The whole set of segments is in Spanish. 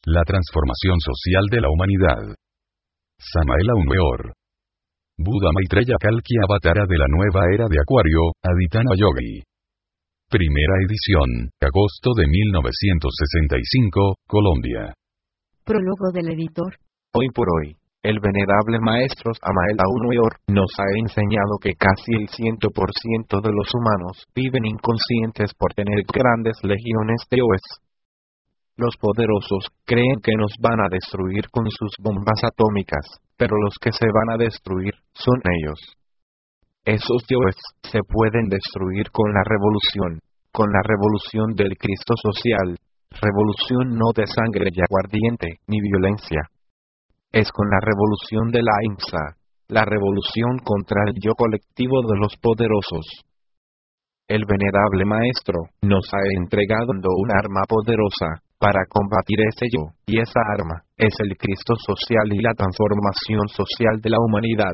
La transformación social de la humanidad. Samael Aun Weor. Buda Maitreya Kalki Avatara de la nueva era de Acuario, Aditana Yogi. Primera edición, agosto de 1965, Colombia. Prólogo del editor. Hoy por hoy, el venerable maestro Samael Aun Weor nos ha enseñado que casi el 100% de los humanos viven inconscientes por tener grandes legiones de yoes. Los poderosos creen que nos van a destruir con sus bombas atómicas, pero los que se van a destruir son ellos. Esos yoes se pueden destruir con la revolución del Cristo social, revolución no de sangre y aguardiente, ni violencia. Es con la revolución de la ahimsa, la revolución contra el yo colectivo de los poderosos. El venerable maestro nos ha entregado un arma poderosa para combatir ese yo, y esa arma es el Cristo social y la transformación social de la humanidad.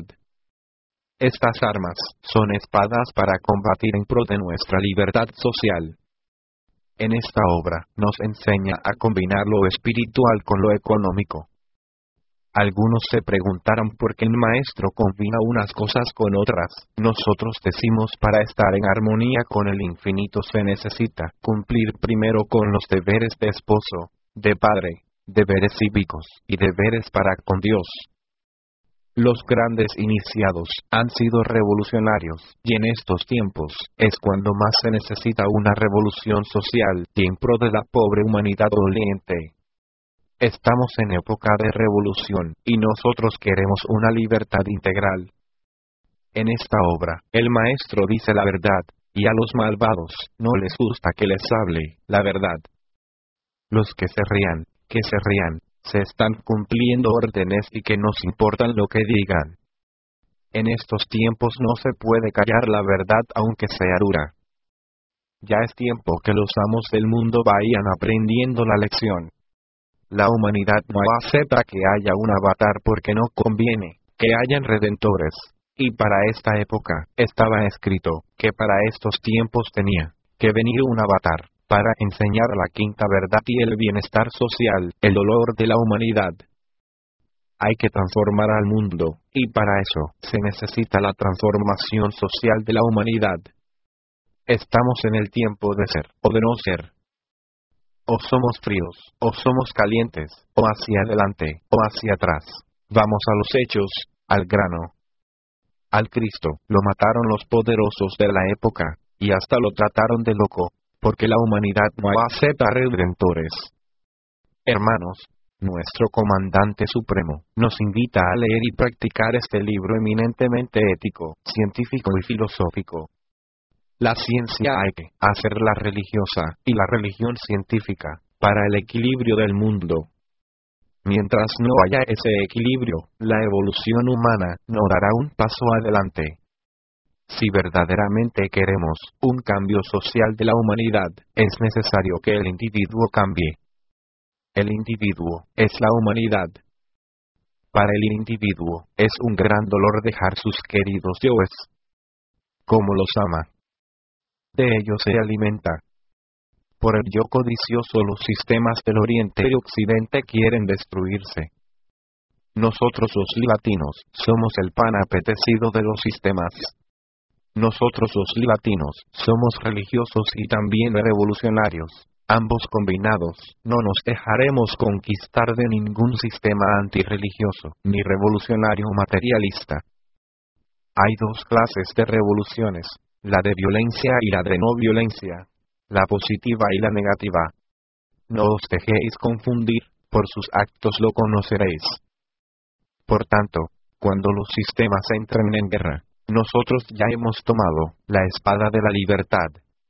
Estas armas son espadas para combatir en pro de nuestra libertad social. En esta obra nos enseña a combinar lo espiritual con lo económico. Algunos se preguntaron por qué el maestro combina unas cosas con otras. Nosotros decimos para estar en armonía con el infinito se necesita cumplir primero con los deberes de esposo, de padre, deberes cívicos y deberes para con Dios. Los grandes iniciados han sido revolucionarios, y en estos tiempos es cuando más se necesita una revolución social y en pro de la pobre humanidad doliente. Estamos en época de revolución, y nosotros queremos una libertad integral. En esta obra, el maestro dice la verdad, y a los malvados no les gusta que les hable la verdad. Los que se rían, se están cumpliendo órdenes y que nos importan lo que digan. En estos tiempos no se puede callar la verdad aunque sea dura. Ya es tiempo que los amos del mundo vayan aprendiendo la lección. La humanidad no acepta que haya un avatar porque no conviene que hayan redentores, y para esta época estaba escrito que para estos tiempos tenía que venir un avatar para enseñar la quinta verdad y el bienestar social, el dolor de la humanidad. Hay que transformar al mundo, y para eso se necesita la transformación social de la humanidad. Estamos en el tiempo de ser o de no ser. O somos fríos, o somos calientes, o hacia adelante, o hacia atrás. Vamos a los hechos, al grano. Al Cristo lo mataron los poderosos de la época, y hasta lo trataron de loco, porque la humanidad no acepta redentores. Hermanos, nuestro comandante supremo nos invita a leer y practicar este libro eminentemente ético, científico y filosófico. La ciencia hay que hacerla religiosa, y la religión científica, para el equilibrio del mundo. Mientras no haya ese equilibrio, la evolución humana no dará un paso adelante. Si verdaderamente queremos un cambio social de la humanidad, es necesario que el individuo cambie. El individuo es la humanidad. Para el individuo, es un gran dolor dejar sus queridos yoes. ¿Cómo los ama? De ellos se alimenta. Por el yo codicioso los sistemas del Oriente y Occidente quieren destruirse. Nosotros los latinos somos el pan apetecido de los sistemas. Nosotros los latinos somos religiosos y también revolucionarios, ambos combinados. No nos dejaremos conquistar de ningún sistema antirreligioso, ni revolucionario materialista. Hay dos clases de revoluciones, la de violencia y la de no violencia, la positiva y la negativa. No os dejéis confundir, por sus actos lo conoceréis. Por tanto, cuando los sistemas entren en guerra, nosotros ya hemos tomado la espada de la libertad.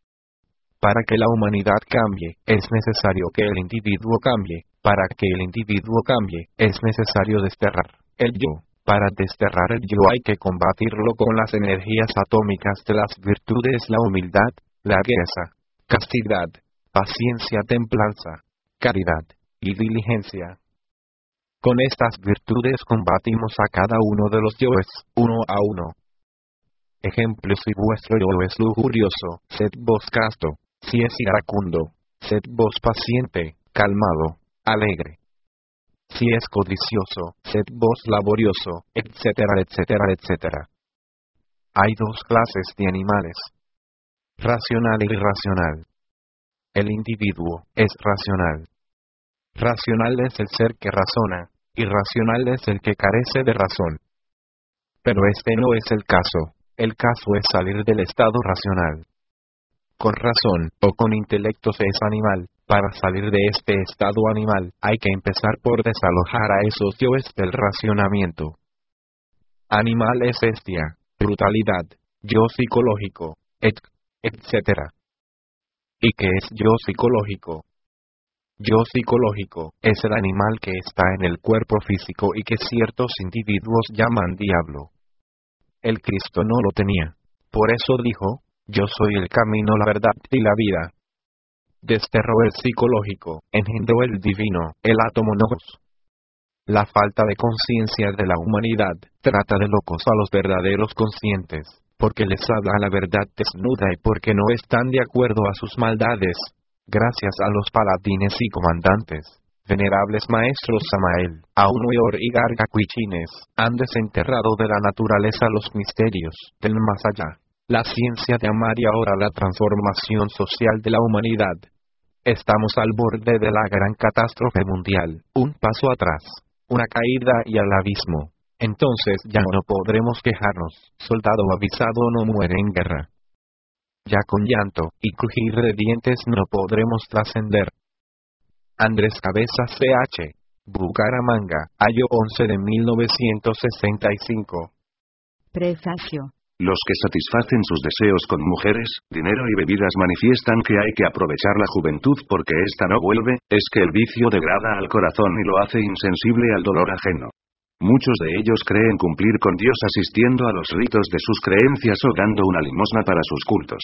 Para que la humanidad cambie, es necesario que el individuo cambie. Para que el individuo cambie, es necesario desterrar el yo. Para desterrar el yo hay que combatirlo con las energías atómicas de las virtudes: la humildad, largueza, castidad, paciencia, templanza, caridad y diligencia. Con estas virtudes combatimos a cada uno de los yoes, uno a uno. Ejemplo: si vuestro yo es lujurioso, sed vos casto; si es iracundo, sed vos paciente, calmado, alegre. Si es codicioso, sed vos laborioso, etcétera, etcétera, etcétera. Hay dos clases de animales: racional e irracional. El individuo es racional. Racional es el ser que razona, irracional es el que carece de razón. Pero este no es el caso. El caso es salir del estado racional. Con razón, o con intelecto se es animal. Para salir de este estado animal, hay que empezar por desalojar a esos yoes del racionamiento. Animal es bestia, brutalidad, yo psicológico, etc. ¿Y qué es yo psicológico? Yo psicológico es el animal que está en el cuerpo físico y que ciertos individuos llaman diablo. El Cristo no lo tenía. Por eso dijo: yo soy el camino, la verdad y la vida. Desterró el psicológico, engendró el divino, el átomo logos. La falta de conciencia de la humanidad trata de locos a los verdaderos conscientes, porque les habla la verdad desnuda y porque no están de acuerdo a sus maldades. Gracias a los paladines y comandantes, venerables maestros Samael, Aunueor y Gargacuichines, han desenterrado de la naturaleza los misterios del más allá, la ciencia de amar y ahora la transformación social de la humanidad. Estamos al borde de la gran catástrofe mundial, un paso atrás, una caída y al abismo. Entonces ya no podremos quejarnos, soldado avisado no muere en guerra. Ya con llanto y crujir de dientes no podremos trascender. Andrés Cabezas CH, Bucaramanga, Año 11 de 1965. Prefacio. Los que satisfacen sus deseos con mujeres, dinero y bebidas manifiestan que hay que aprovechar la juventud porque ésta no vuelve, es que el vicio degrada al corazón y lo hace insensible al dolor ajeno. Muchos de ellos creen cumplir con Dios asistiendo a los ritos de sus creencias o dando una limosna para sus cultos.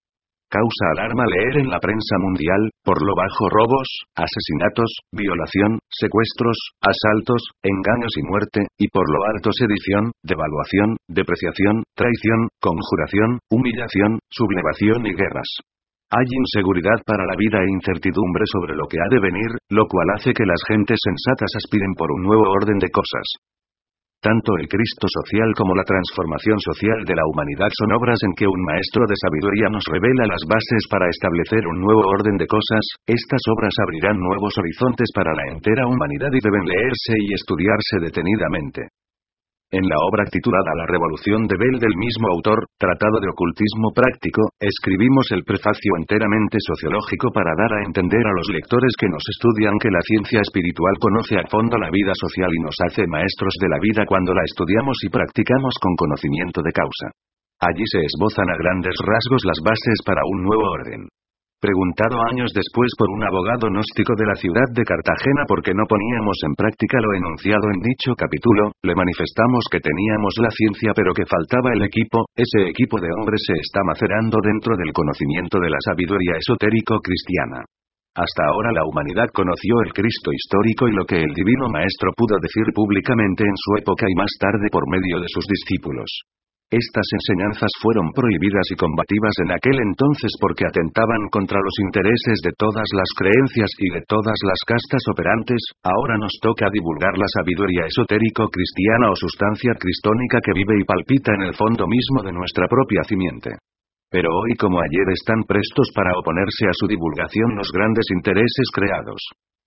Causa alarma leer en la prensa mundial, por lo bajo robos, asesinatos, violación, secuestros, asaltos, engaños y muerte, y por lo alto sedición, devaluación, depreciación, traición, conjuración, humillación, sublevación y guerras. Hay inseguridad para la vida e incertidumbre sobre lo que ha de venir, lo cual hace que las gentes sensatas aspiren por un nuevo orden de cosas. Tanto el Cristo social como la transformación social de la humanidad son obras en que un maestro de sabiduría nos revela las bases para establecer un nuevo orden de cosas. Estas obras abrirán nuevos horizontes para la entera humanidad y deben leerse y estudiarse detenidamente. En la obra titulada La Revolución de Bell del mismo autor, Tratado de Ocultismo Práctico, escribimos el prefacio enteramente sociológico para dar a entender a los lectores que nos estudian que la ciencia espiritual conoce a fondo la vida social y nos hace maestros de la vida cuando la estudiamos y practicamos con conocimiento de causa. Allí se esbozan a grandes rasgos las bases para un nuevo orden. Preguntado años después por un abogado gnóstico de la ciudad de Cartagena por qué no poníamos en práctica lo enunciado en dicho capítulo, le manifestamos que teníamos la ciencia pero que faltaba el equipo. Ese equipo de hombres se está macerando dentro del conocimiento de la sabiduría esotérico cristiana. Hasta ahora la humanidad conoció el Cristo histórico y lo que el Divino Maestro pudo decir públicamente en su época y más tarde por medio de sus discípulos. Estas enseñanzas fueron prohibidas y combativas en aquel entonces porque atentaban contra los intereses de todas las creencias y de todas las castas operantes. Ahora nos toca divulgar la sabiduría esotérico cristiana o sustancia cristónica que vive y palpita en el fondo mismo de nuestra propia simiente. Pero hoy como ayer están prestos para oponerse a su divulgación los grandes intereses creados.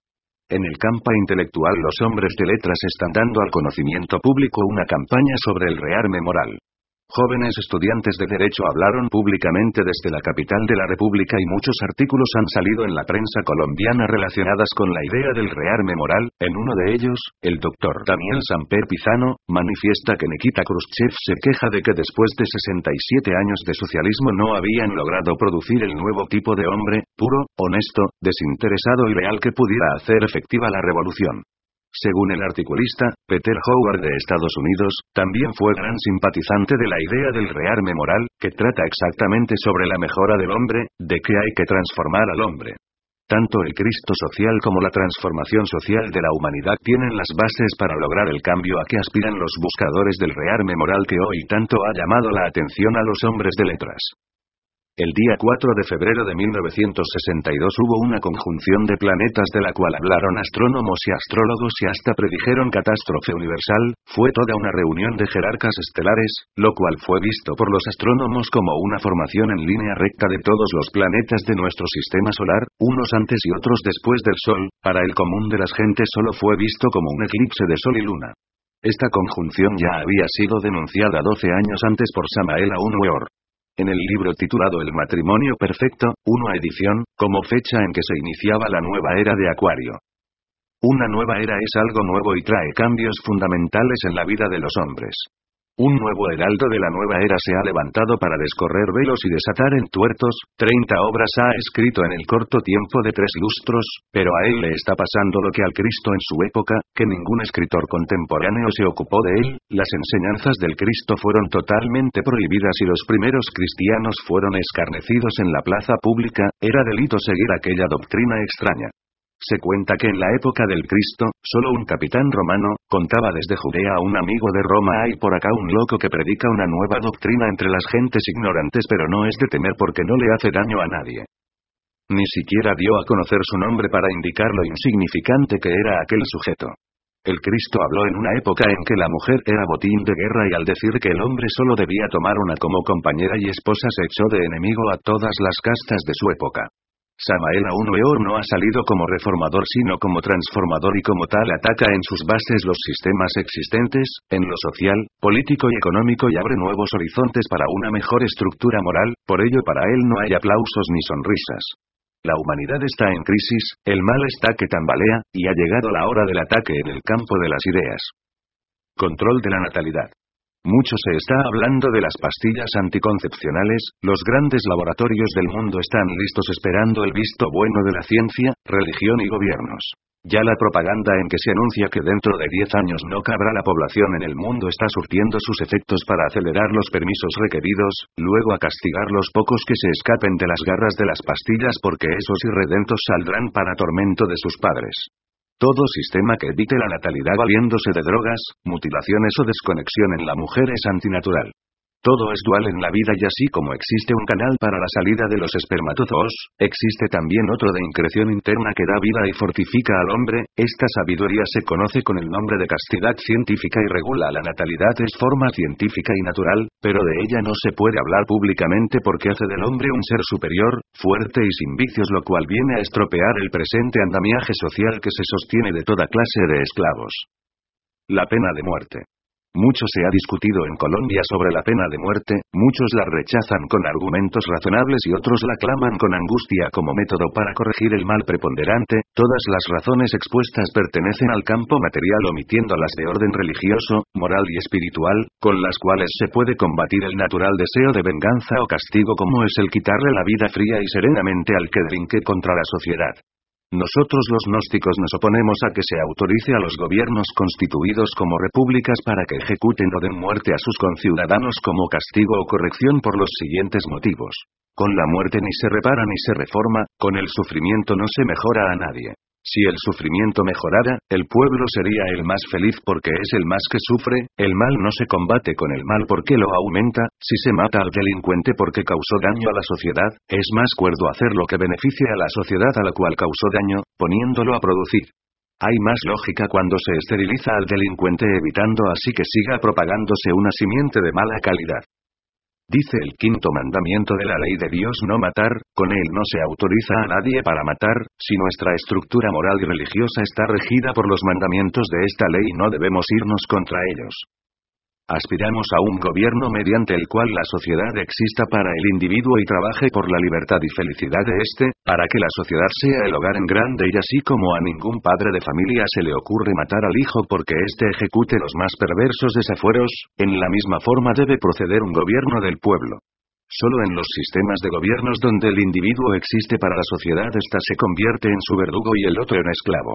En el campo intelectual los hombres de letras están dando al conocimiento público una campaña sobre el rearme moral. Jóvenes estudiantes de Derecho hablaron públicamente desde la capital de la República y muchos artículos han salido en la prensa colombiana relacionadas con la idea del rearme moral. En uno de ellos, el doctor Daniel Samper Pizano, manifiesta que Nikita Khrushchev se queja de que después de 67 años de socialismo no habían logrado producir el nuevo tipo de hombre, puro, honesto, desinteresado y leal que pudiera hacer efectiva la revolución. Según el articulista, Peter Howard de Estados Unidos, también fue gran simpatizante de la idea del rearme moral, que trata exactamente sobre la mejora del hombre, de que hay que transformar al hombre. Tanto el Cristo social como la transformación social de la humanidad tienen las bases para lograr el cambio a que aspiran los buscadores del rearme moral que hoy tanto ha llamado la atención a los hombres de letras. El día 4 de febrero de 1962 hubo una conjunción de planetas de la cual hablaron astrónomos y astrólogos y hasta predijeron catástrofe universal. Fue toda una reunión de jerarcas estelares, lo cual fue visto por los astrónomos como una formación en línea recta de todos los planetas de nuestro sistema solar, unos antes y otros después del Sol. Para el común de las gentes solo fue visto como un eclipse de Sol y Luna. Esta conjunción ya había sido denunciada 12 años antes por Samael Aun Weor. En el libro titulado El matrimonio perfecto, 1 edición, como fecha en que se iniciaba la nueva era de Acuario. Una nueva era es algo nuevo y trae cambios fundamentales en la vida de los hombres. Un nuevo heraldo de la nueva era se ha levantado para descorrer velos y desatar entuertos. 30 obras ha escrito en el corto tiempo de 3 lustros, pero a él le está pasando lo que al Cristo en su época, que ningún escritor contemporáneo se ocupó de él. Las enseñanzas del Cristo fueron totalmente prohibidas y los primeros cristianos fueron escarnecidos en la plaza pública. Era delito seguir aquella doctrina extraña. Se cuenta que en la época del Cristo, solo un capitán romano, contaba desde Judea a un amigo de Roma: hay por acá un loco que predica una nueva doctrina entre las gentes ignorantes, pero no es de temer porque no le hace daño a nadie. Ni siquiera dio a conocer su nombre para indicar lo insignificante que era aquel sujeto. El Cristo habló en una época en que la mujer era botín de guerra y al decir que el hombre solo debía tomar una como compañera y esposa se echó de enemigo a todas las castas de su época. Samael Aun Weor no ha salido como reformador sino como transformador y como tal ataca en sus bases los sistemas existentes, en lo social, político y económico y abre nuevos horizontes para una mejor estructura moral. Por ello para él no hay aplausos ni sonrisas. La humanidad está en crisis, el mal está que tambalea, y ha llegado la hora del ataque en el campo de las ideas. Control de la natalidad. Mucho se está hablando de las pastillas anticoncepcionales. Los grandes laboratorios del mundo están listos esperando el visto bueno de la ciencia, religión y gobiernos. Ya la propaganda en que se anuncia que dentro de 10 años no cabrá la población en el mundo está surtiendo sus efectos para acelerar los permisos requeridos, luego a castigar los pocos que se escapen de las garras de las pastillas porque esos irredentos saldrán para tormento de sus padres. Todo sistema que evite la natalidad valiéndose de drogas, mutilaciones o desconexión en la mujer es antinatural. Todo es dual en la vida y así como existe un canal para la salida de los espermatozoos, existe también otro de increción interna que da vida y fortifica al hombre. Esta sabiduría se conoce con el nombre de castidad científica y regula la natalidad. Es forma científica y natural, pero de ella no se puede hablar públicamente porque hace del hombre un ser superior, fuerte y sin vicios, lo cual viene a estropear el presente andamiaje social que se sostiene de toda clase de esclavos. La pena de muerte. Mucho se ha discutido en Colombia sobre la pena de muerte, muchos la rechazan con argumentos razonables y otros la claman con angustia como método para corregir el mal preponderante. Todas las razones expuestas pertenecen al campo material omitiendo las de orden religioso, moral y espiritual, con las cuales se puede combatir el natural deseo de venganza o castigo como es el quitarle la vida fría y serenamente al que delinque contra la sociedad. Nosotros los gnósticos nos oponemos a que se autorice a los gobiernos constituidos como repúblicas para que ejecuten o den muerte a sus conciudadanos como castigo o corrección por los siguientes motivos. Con la muerte ni se repara ni se reforma, con el sufrimiento no se mejora a nadie. Si el sufrimiento mejorara, el pueblo sería el más feliz porque es el más que sufre. El mal no se combate con el mal porque lo aumenta. Si se mata al delincuente porque causó daño a la sociedad, es más cuerdo hacer lo que beneficie a la sociedad a la cual causó daño, poniéndolo a producir. Hay más lógica cuando se esteriliza al delincuente evitando así que siga propagándose una simiente de mala calidad. Dice el 5º mandamiento de la ley de Dios: no matar. Con él no se autoriza a nadie para matar. Si nuestra estructura moral y religiosa está regida por los mandamientos de esta ley, no debemos irnos contra ellos. Aspiramos a un gobierno mediante el cual la sociedad exista para el individuo y trabaje por la libertad y felicidad de éste, para que la sociedad sea el hogar en grande y así como a ningún padre de familia se le ocurre matar al hijo porque éste ejecute los más perversos desafueros, en la misma forma debe proceder un gobierno del pueblo. Solo en los sistemas de gobiernos donde el individuo existe para la sociedad, ésta se convierte en su verdugo y el otro en esclavo.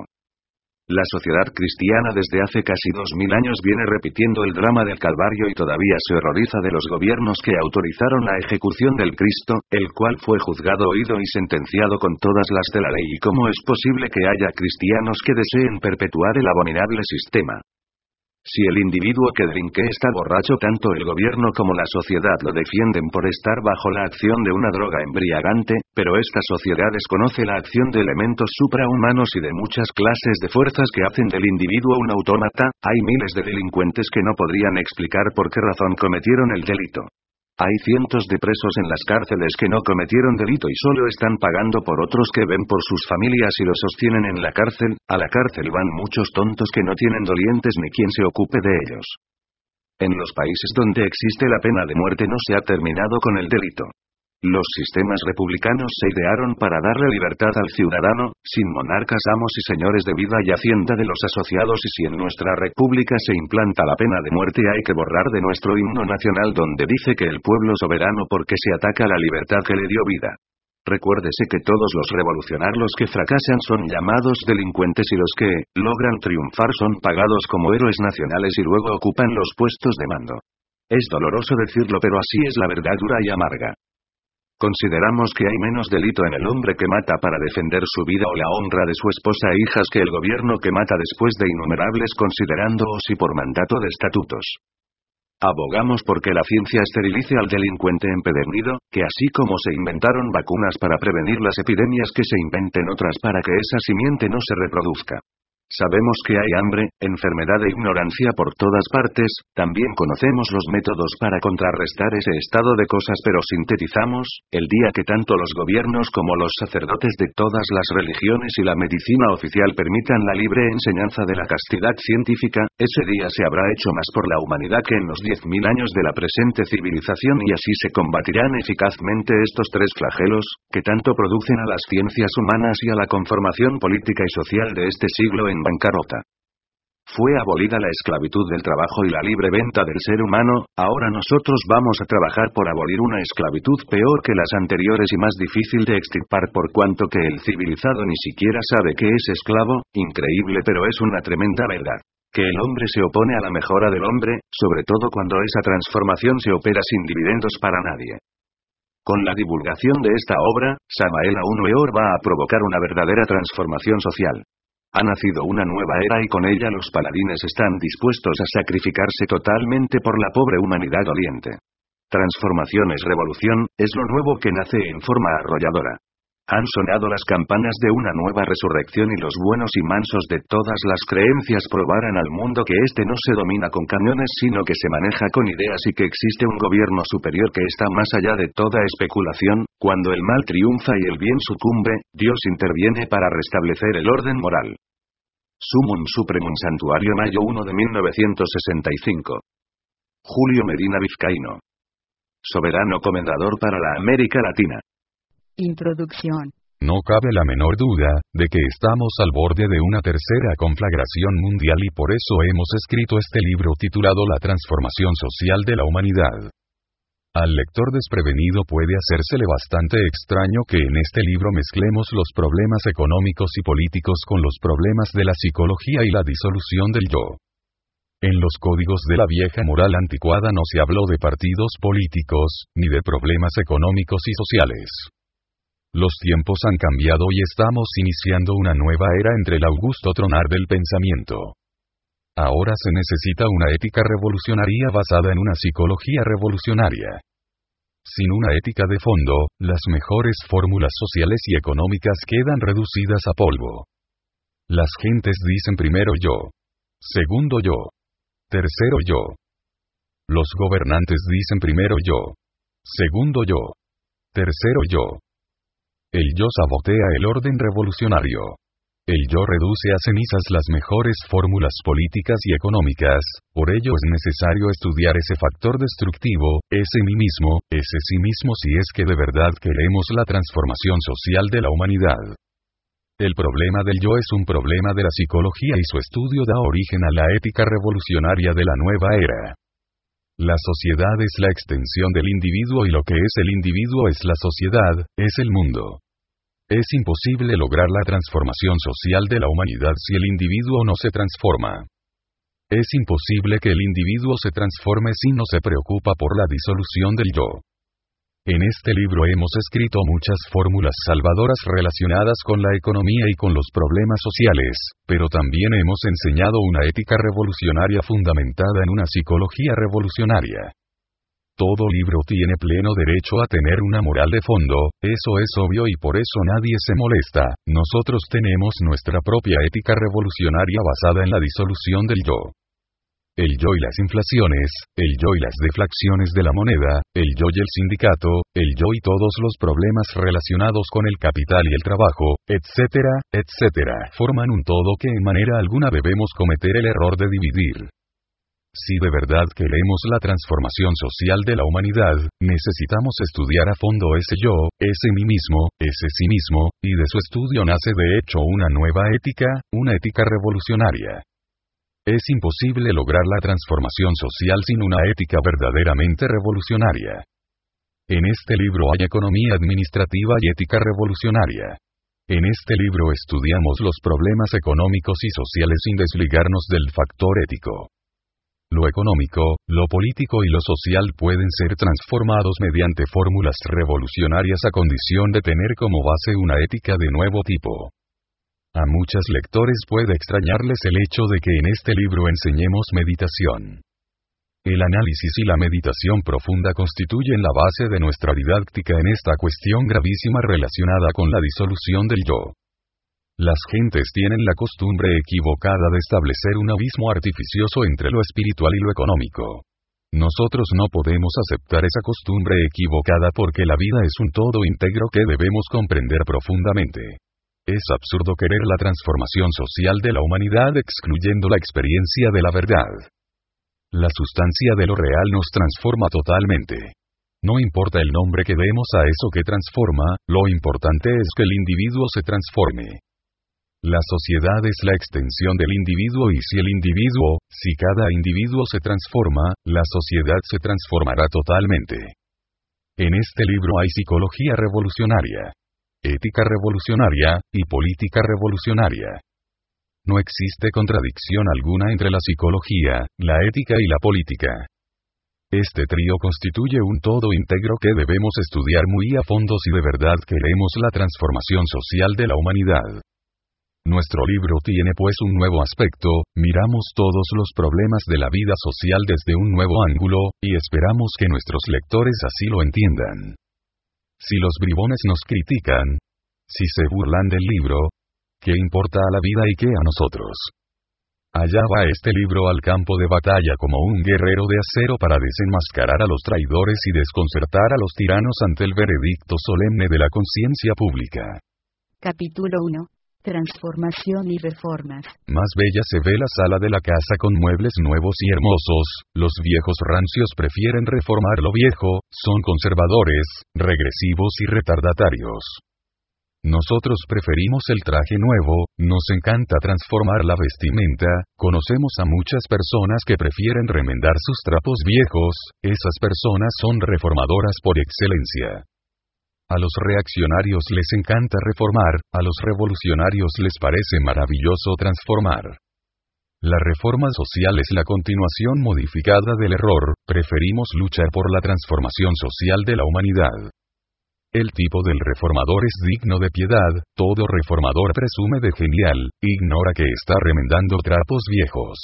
La sociedad cristiana desde hace casi 2000 años viene repitiendo el drama del Calvario y todavía se horroriza de los gobiernos que autorizaron la ejecución del Cristo, el cual fue juzgado, oído y sentenciado con todas las de la ley. ¿Y cómo es posible que haya cristianos que deseen perpetuar el abominable sistema? Si el individuo que delinque está borracho, tanto el gobierno como la sociedad lo defienden por estar bajo la acción de una droga embriagante, pero esta sociedad desconoce la acción de elementos suprahumanos y de muchas clases de fuerzas que hacen del individuo un autómata. Hay miles de delincuentes que no podrían explicar por qué razón cometieron el delito. Hay cientos de presos en las cárceles que no cometieron delito y solo están pagando por otros que ven por sus familias y los sostienen en la cárcel. A la cárcel van muchos tontos que no tienen dolientes ni quien se ocupe de ellos. En los países donde existe la pena de muerte no se ha terminado con el delito. Los sistemas republicanos se idearon para darle libertad al ciudadano, sin monarcas, amos y señores de vida y hacienda de los asociados, y si en nuestra república se implanta la pena de muerte hay que borrar de nuestro himno nacional donde dice que el pueblo soberano porque se ataca la libertad que le dio vida. Recuérdese que todos los revolucionarios que fracasan son llamados delincuentes y los que logran triunfar son pagados como héroes nacionales y luego ocupan los puestos de mando. Es doloroso decirlo, pero así es la verdad dura y amarga. Consideramos que hay menos delito en el hombre que mata para defender su vida o la honra de su esposa e hijas que el gobierno que mata después de innumerables considerándoos y por mandato de estatutos. Abogamos porque la ciencia esterilice al delincuente empedernido, que así como se inventaron vacunas para prevenir las epidemias, que se inventen otras para que esa simiente no se reproduzca. Sabemos que hay hambre, enfermedad e ignorancia por todas partes, también conocemos los métodos para contrarrestar ese estado de cosas, pero sintetizamos, el día que tanto los gobiernos como los sacerdotes de todas las religiones y la medicina oficial permitan la libre enseñanza de la castidad científica, ese día se habrá hecho más por la humanidad que en los 10.000 años de la presente civilización, y así se combatirán eficazmente estos tres flagelos, que tanto producen a las ciencias humanas y a la conformación política y social de este siglo en bancarrota. Fue abolida la esclavitud del trabajo y la libre venta del ser humano, ahora nosotros vamos a trabajar por abolir una esclavitud peor que las anteriores y más difícil de extirpar por cuanto que el civilizado ni siquiera sabe que es esclavo. Increíble, pero es una tremenda verdad. Que el hombre se opone a la mejora del hombre, sobre todo cuando esa transformación se opera sin dividendos para nadie. Con la divulgación de esta obra, Samael Aun Weor va a provocar una verdadera transformación social. Ha nacido una nueva era y con ella los paladines están dispuestos a sacrificarse totalmente por la pobre humanidad doliente. Transformación es revolución, es lo nuevo que nace en forma arrolladora. Han sonado las campanas de una nueva resurrección y los buenos y mansos de todas las creencias probarán al mundo que este no se domina con cañones sino que se maneja con ideas y que existe un gobierno superior que está más allá de toda especulación. Cuando el mal triunfa y el bien sucumbe, Dios interviene para restablecer el orden moral. Sumum Supremum Santuario, mayo 1 de 1965. Julio Medina Vizcaíno. Soberano Comendador para la América Latina. Introducción. No cabe la menor duda, de que estamos al borde de una tercera conflagración mundial y por eso hemos escrito este libro titulado La transformación social de la humanidad. Al lector desprevenido puede hacérsele bastante extraño que en este libro mezclemos los problemas económicos y políticos con los problemas de la psicología y la disolución del yo. En los códigos de la vieja moral anticuada no se habló de partidos políticos, ni de problemas económicos y sociales. Los tiempos han cambiado y estamos iniciando una nueva era entre el augusto tronar del pensamiento. Ahora se necesita una ética revolucionaria basada en una psicología revolucionaria. Sin una ética de fondo, las mejores fórmulas sociales y económicas quedan reducidas a polvo. Las gentes dicen primero yo. Segundo yo. Tercero yo. Los gobernantes dicen primero yo. Segundo yo. Tercero yo. El yo sabotea el orden revolucionario. El yo reduce a cenizas las mejores fórmulas políticas y económicas, por ello es necesario estudiar ese factor destructivo, ese sí mismo si es que de verdad queremos la transformación social de la humanidad. El problema del yo es un problema de la psicología y su estudio da origen a la ética revolucionaria de la nueva era. La sociedad es la extensión del individuo y lo que es el individuo es la sociedad, es el mundo. Es imposible lograr la transformación social de la humanidad si el individuo no se transforma. Es imposible que el individuo se transforme si no se preocupa por la disolución del yo. En este libro hemos escrito muchas fórmulas salvadoras relacionadas con la economía y con los problemas sociales, pero también hemos enseñado una ética revolucionaria fundamentada en una psicología revolucionaria. Todo libro tiene pleno derecho a tener una moral de fondo, eso es obvio y por eso nadie se molesta. Nosotros tenemos nuestra propia ética revolucionaria basada en la disolución del yo. El yo y las inflaciones, el yo y las deflaciones de la moneda, el yo y el sindicato, el yo y todos los problemas relacionados con el capital y el trabajo, etcétera, etcétera, forman un todo que en manera alguna debemos cometer el error de dividir. Si de verdad queremos la transformación social de la humanidad, necesitamos estudiar a fondo ese yo, ese mí mismo, ese sí mismo, y de su estudio nace de hecho una nueva ética, una ética revolucionaria. Es imposible lograr la transformación social sin una ética verdaderamente revolucionaria. En este libro hay economía administrativa y ética revolucionaria. En este libro estudiamos los problemas económicos y sociales sin desligarnos del factor ético. Lo económico, lo político y lo social pueden ser transformados mediante fórmulas revolucionarias a condición de tener como base una ética de nuevo tipo. A muchos lectores puede extrañarles el hecho de que en este libro enseñemos meditación. El análisis y la meditación profunda constituyen la base de nuestra didáctica en esta cuestión gravísima relacionada con la disolución del yo. Las gentes tienen la costumbre equivocada de establecer un abismo artificioso entre lo espiritual y lo económico. Nosotros no podemos aceptar esa costumbre equivocada porque la vida es un todo íntegro que debemos comprender profundamente. Es absurdo querer la transformación social de la humanidad excluyendo la experiencia de la verdad. La sustancia de lo real nos transforma totalmente. No importa el nombre que demos a eso que transforma, lo importante es que el individuo se transforme. La sociedad es la extensión del individuo y si cada individuo se transforma, la sociedad se transformará totalmente. En este libro hay psicología revolucionaria, ética revolucionaria, y política revolucionaria. No existe contradicción alguna entre la psicología, la ética y la política. Este trío constituye un todo íntegro que debemos estudiar muy a fondo si de verdad queremos la transformación social de la humanidad. Nuestro libro tiene pues un nuevo aspecto, miramos todos los problemas de la vida social desde un nuevo ángulo, y esperamos que nuestros lectores así lo entiendan. Si los bribones nos critican, si se burlan del libro, ¿qué importa a la vida y qué a nosotros? Allá va este libro al campo de batalla como un guerrero de acero para desenmascarar a los traidores y desconcertar a los tiranos ante el veredicto solemne de la conciencia pública. Capítulo 1. Transformación y reformas. Más bella se ve la sala de la casa con muebles nuevos y hermosos, los viejos rancios prefieren reformar lo viejo, son conservadores, regresivos y retardatarios. Nosotros preferimos el traje nuevo, nos encanta transformar la vestimenta, conocemos a muchas personas que prefieren remendar sus trapos viejos, esas personas son reformadoras por excelencia. A los reaccionarios les encanta reformar, a los revolucionarios les parece maravilloso transformar. La reforma social es la continuación modificada del error, preferimos luchar por la transformación social de la humanidad. El tipo del reformador es digno de piedad, todo reformador presume de genial, ignora que está remendando trapos viejos.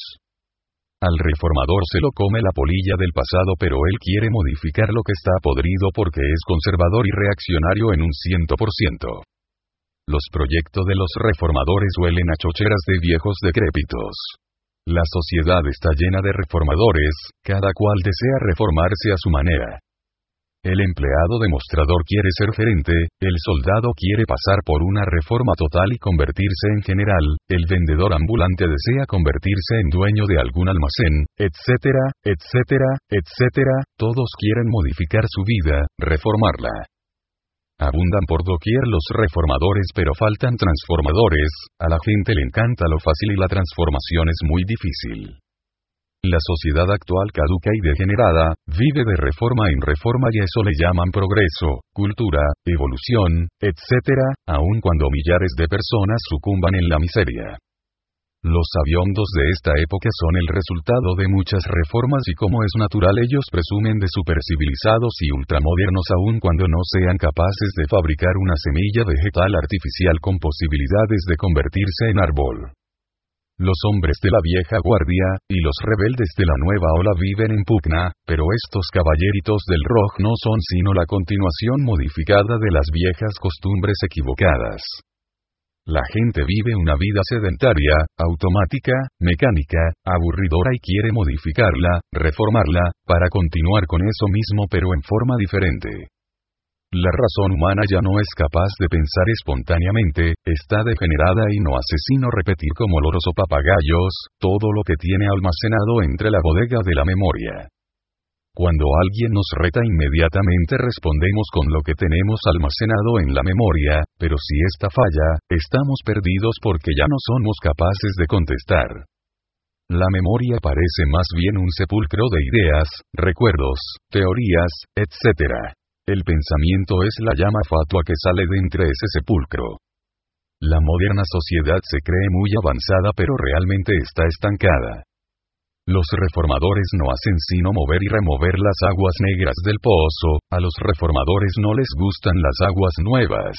Al reformador se lo come la polilla del pasado, pero él quiere modificar lo que está podrido porque es conservador y reaccionario en un 100%. Los proyectos de los reformadores huelen a chocheras de viejos decrépitos. La sociedad está llena de reformadores, cada cual desea reformarse a su manera. El empleado demostrador quiere ser gerente, el soldado quiere pasar por una reforma total y convertirse en general, el vendedor ambulante desea convertirse en dueño de algún almacén, etcétera, etcétera, etcétera, todos quieren modificar su vida, reformarla. Abundan por doquier los reformadores pero faltan transformadores, a la gente le encanta lo fácil y la transformación es muy difícil. La sociedad actual caduca y degenerada, vive de reforma en reforma y eso le llaman progreso, cultura, evolución, etc., aun cuando millares de personas sucumban en la miseria. Los sabiondos de esta época son el resultado de muchas reformas y como es natural ellos presumen de supercivilizados y ultramodernos aun cuando no sean capaces de fabricar una semilla vegetal artificial con posibilidades de convertirse en árbol. Los hombres de la vieja guardia, y los rebeldes de la nueva ola viven en pugna, pero estos caballeritos del rojo no son sino la continuación modificada de las viejas costumbres equivocadas. La gente vive una vida sedentaria, automática, mecánica, aburridora y quiere modificarla, reformarla, para continuar con eso mismo pero en forma diferente. La razón humana ya no es capaz de pensar espontáneamente, está degenerada y no hace sino repetir como loros o papagayos, todo lo que tiene almacenado entre la bodega de la memoria. Cuando alguien nos reta inmediatamente respondemos con lo que tenemos almacenado en la memoria, pero si esta falla, estamos perdidos porque ya no somos capaces de contestar. La memoria parece más bien un sepulcro de ideas, recuerdos, teorías, etc. El pensamiento es la llama fatua que sale de entre ese sepulcro. La moderna sociedad se cree muy avanzada pero realmente está estancada. Los reformadores no hacen sino mover y remover las aguas negras del pozo, a los reformadores no les gustan las aguas nuevas.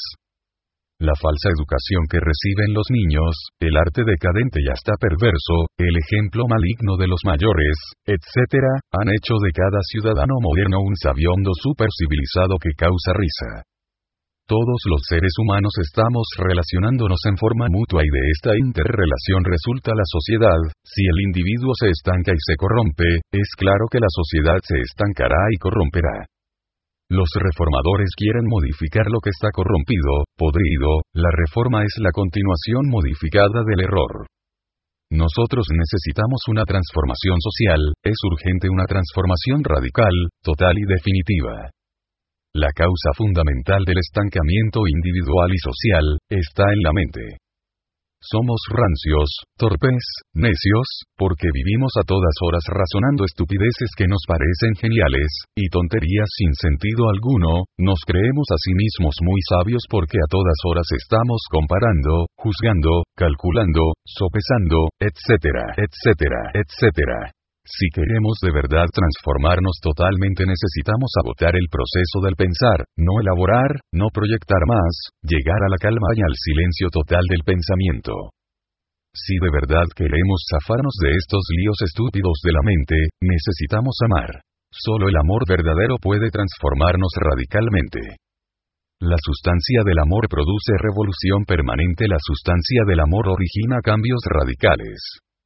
La falsa educación que reciben los niños, el arte decadente y hasta perverso, el ejemplo maligno de los mayores, etc., han hecho de cada ciudadano moderno un sabiondo supercivilizado que causa risa. Todos los seres humanos estamos relacionándonos en forma mutua y de esta interrelación resulta la sociedad. Si el individuo se estanca y se corrompe, es claro que la sociedad se estancará y corromperá. Los reformadores quieren modificar lo que está corrompido, podrido, la reforma es la continuación modificada del error. Nosotros necesitamos una transformación social, es urgente una transformación radical, total y definitiva. La causa fundamental del estancamiento individual y social, está en la mente. Somos rancios, torpes, necios, porque vivimos a todas horas razonando estupideces que nos parecen geniales, y tonterías sin sentido alguno, nos creemos a sí mismos muy sabios porque a todas horas estamos comparando, juzgando, calculando, sopesando, etcétera, etcétera, etcétera. Si queremos de verdad transformarnos totalmente necesitamos agotar el proceso del pensar, no elaborar, no proyectar más, llegar a la calma y al silencio total del pensamiento. Si de verdad queremos zafarnos de estos líos estúpidos de la mente, necesitamos amar. Solo el amor verdadero puede transformarnos radicalmente. La sustancia del amor produce revolución permanente, la sustancia del amor origina cambios radicales.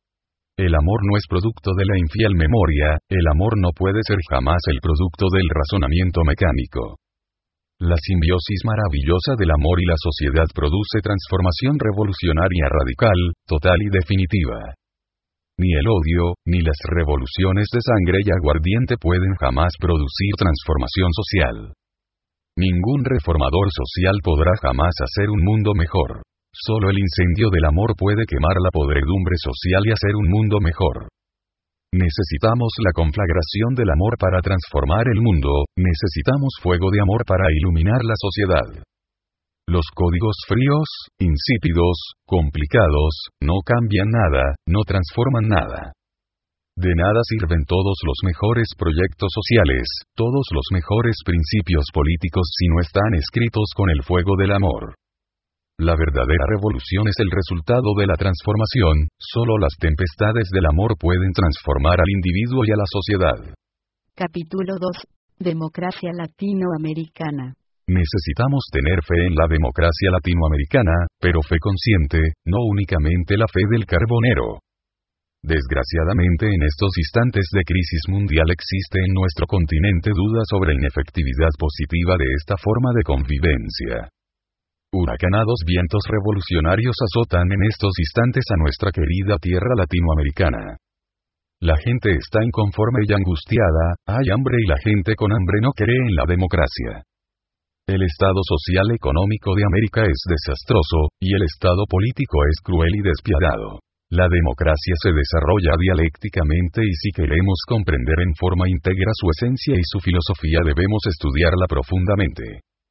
El amor no es producto de la infiel memoria, el amor no puede ser jamás el producto del razonamiento mecánico. La simbiosis maravillosa del amor y la sociedad produce transformación revolucionaria radical, total y definitiva. Ni el odio, ni las revoluciones de sangre y aguardiente pueden jamás producir transformación social. Ningún reformador social podrá jamás hacer un mundo mejor. Solo el incendio del amor puede quemar la podredumbre social y hacer un mundo mejor. Necesitamos la conflagración del amor para transformar el mundo, necesitamos fuego de amor para iluminar la sociedad. Los códigos fríos, insípidos, complicados, no cambian nada, no transforman nada. De nada sirven todos los mejores proyectos sociales, todos los mejores principios políticos si no están escritos con el fuego del amor. La verdadera revolución es el resultado de la transformación, solo las tempestades del amor pueden transformar al individuo y a la sociedad. Capítulo 2. Democracia latinoamericana. Necesitamos tener fe en la democracia latinoamericana, pero fe consciente, no únicamente la fe del carbonero. Desgraciadamente en estos instantes de crisis mundial existe en nuestro continente duda sobre la inefectividad positiva de esta forma de convivencia. Huracanados vientos revolucionarios azotan en estos instantes a nuestra querida tierra latinoamericana. La gente está inconforme y angustiada, hay hambre y la gente con hambre no cree en la democracia. El estado social económico de América es desastroso, y el estado político es cruel y despiadado. La democracia se desarrolla dialécticamente y si queremos comprender en forma íntegra su esencia y su filosofía debemos estudiarla profundamente.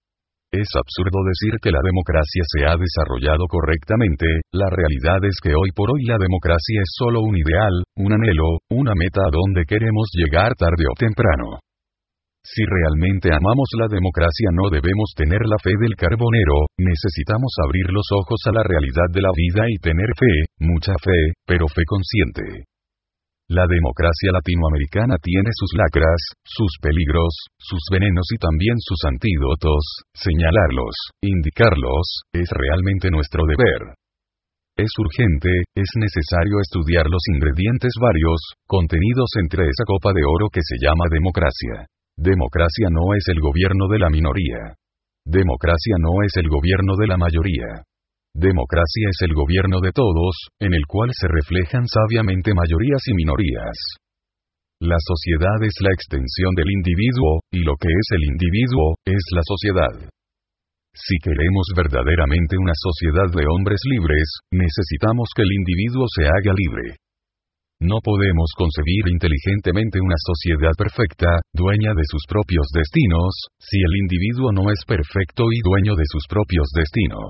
Es absurdo decir que la democracia se ha desarrollado correctamente, la realidad es que hoy por hoy la democracia es solo un ideal, un anhelo, una meta a donde queremos llegar tarde o temprano. Si realmente amamos la democracia no debemos tener la fe del carbonero, necesitamos abrir los ojos a la realidad de la vida y tener fe, mucha fe, pero fe consciente. La democracia latinoamericana tiene sus lacras, sus peligros, sus venenos y también sus antídotos, señalarlos, indicarlos, es realmente nuestro deber. Es urgente, es necesario estudiar los ingredientes varios, contenidos entre esa copa de oro que se llama democracia. Democracia no es el gobierno de la minoría. Democracia no es el gobierno de la mayoría. Democracia es el gobierno de todos, en el cual se reflejan sabiamente mayorías y minorías. La sociedad es la extensión del individuo, y lo que es el individuo, es la sociedad. Si queremos verdaderamente una sociedad de hombres libres, necesitamos que el individuo se haga libre. No podemos concebir inteligentemente una sociedad perfecta, dueña de sus propios destinos, si el individuo no es perfecto y dueño de sus propios destinos.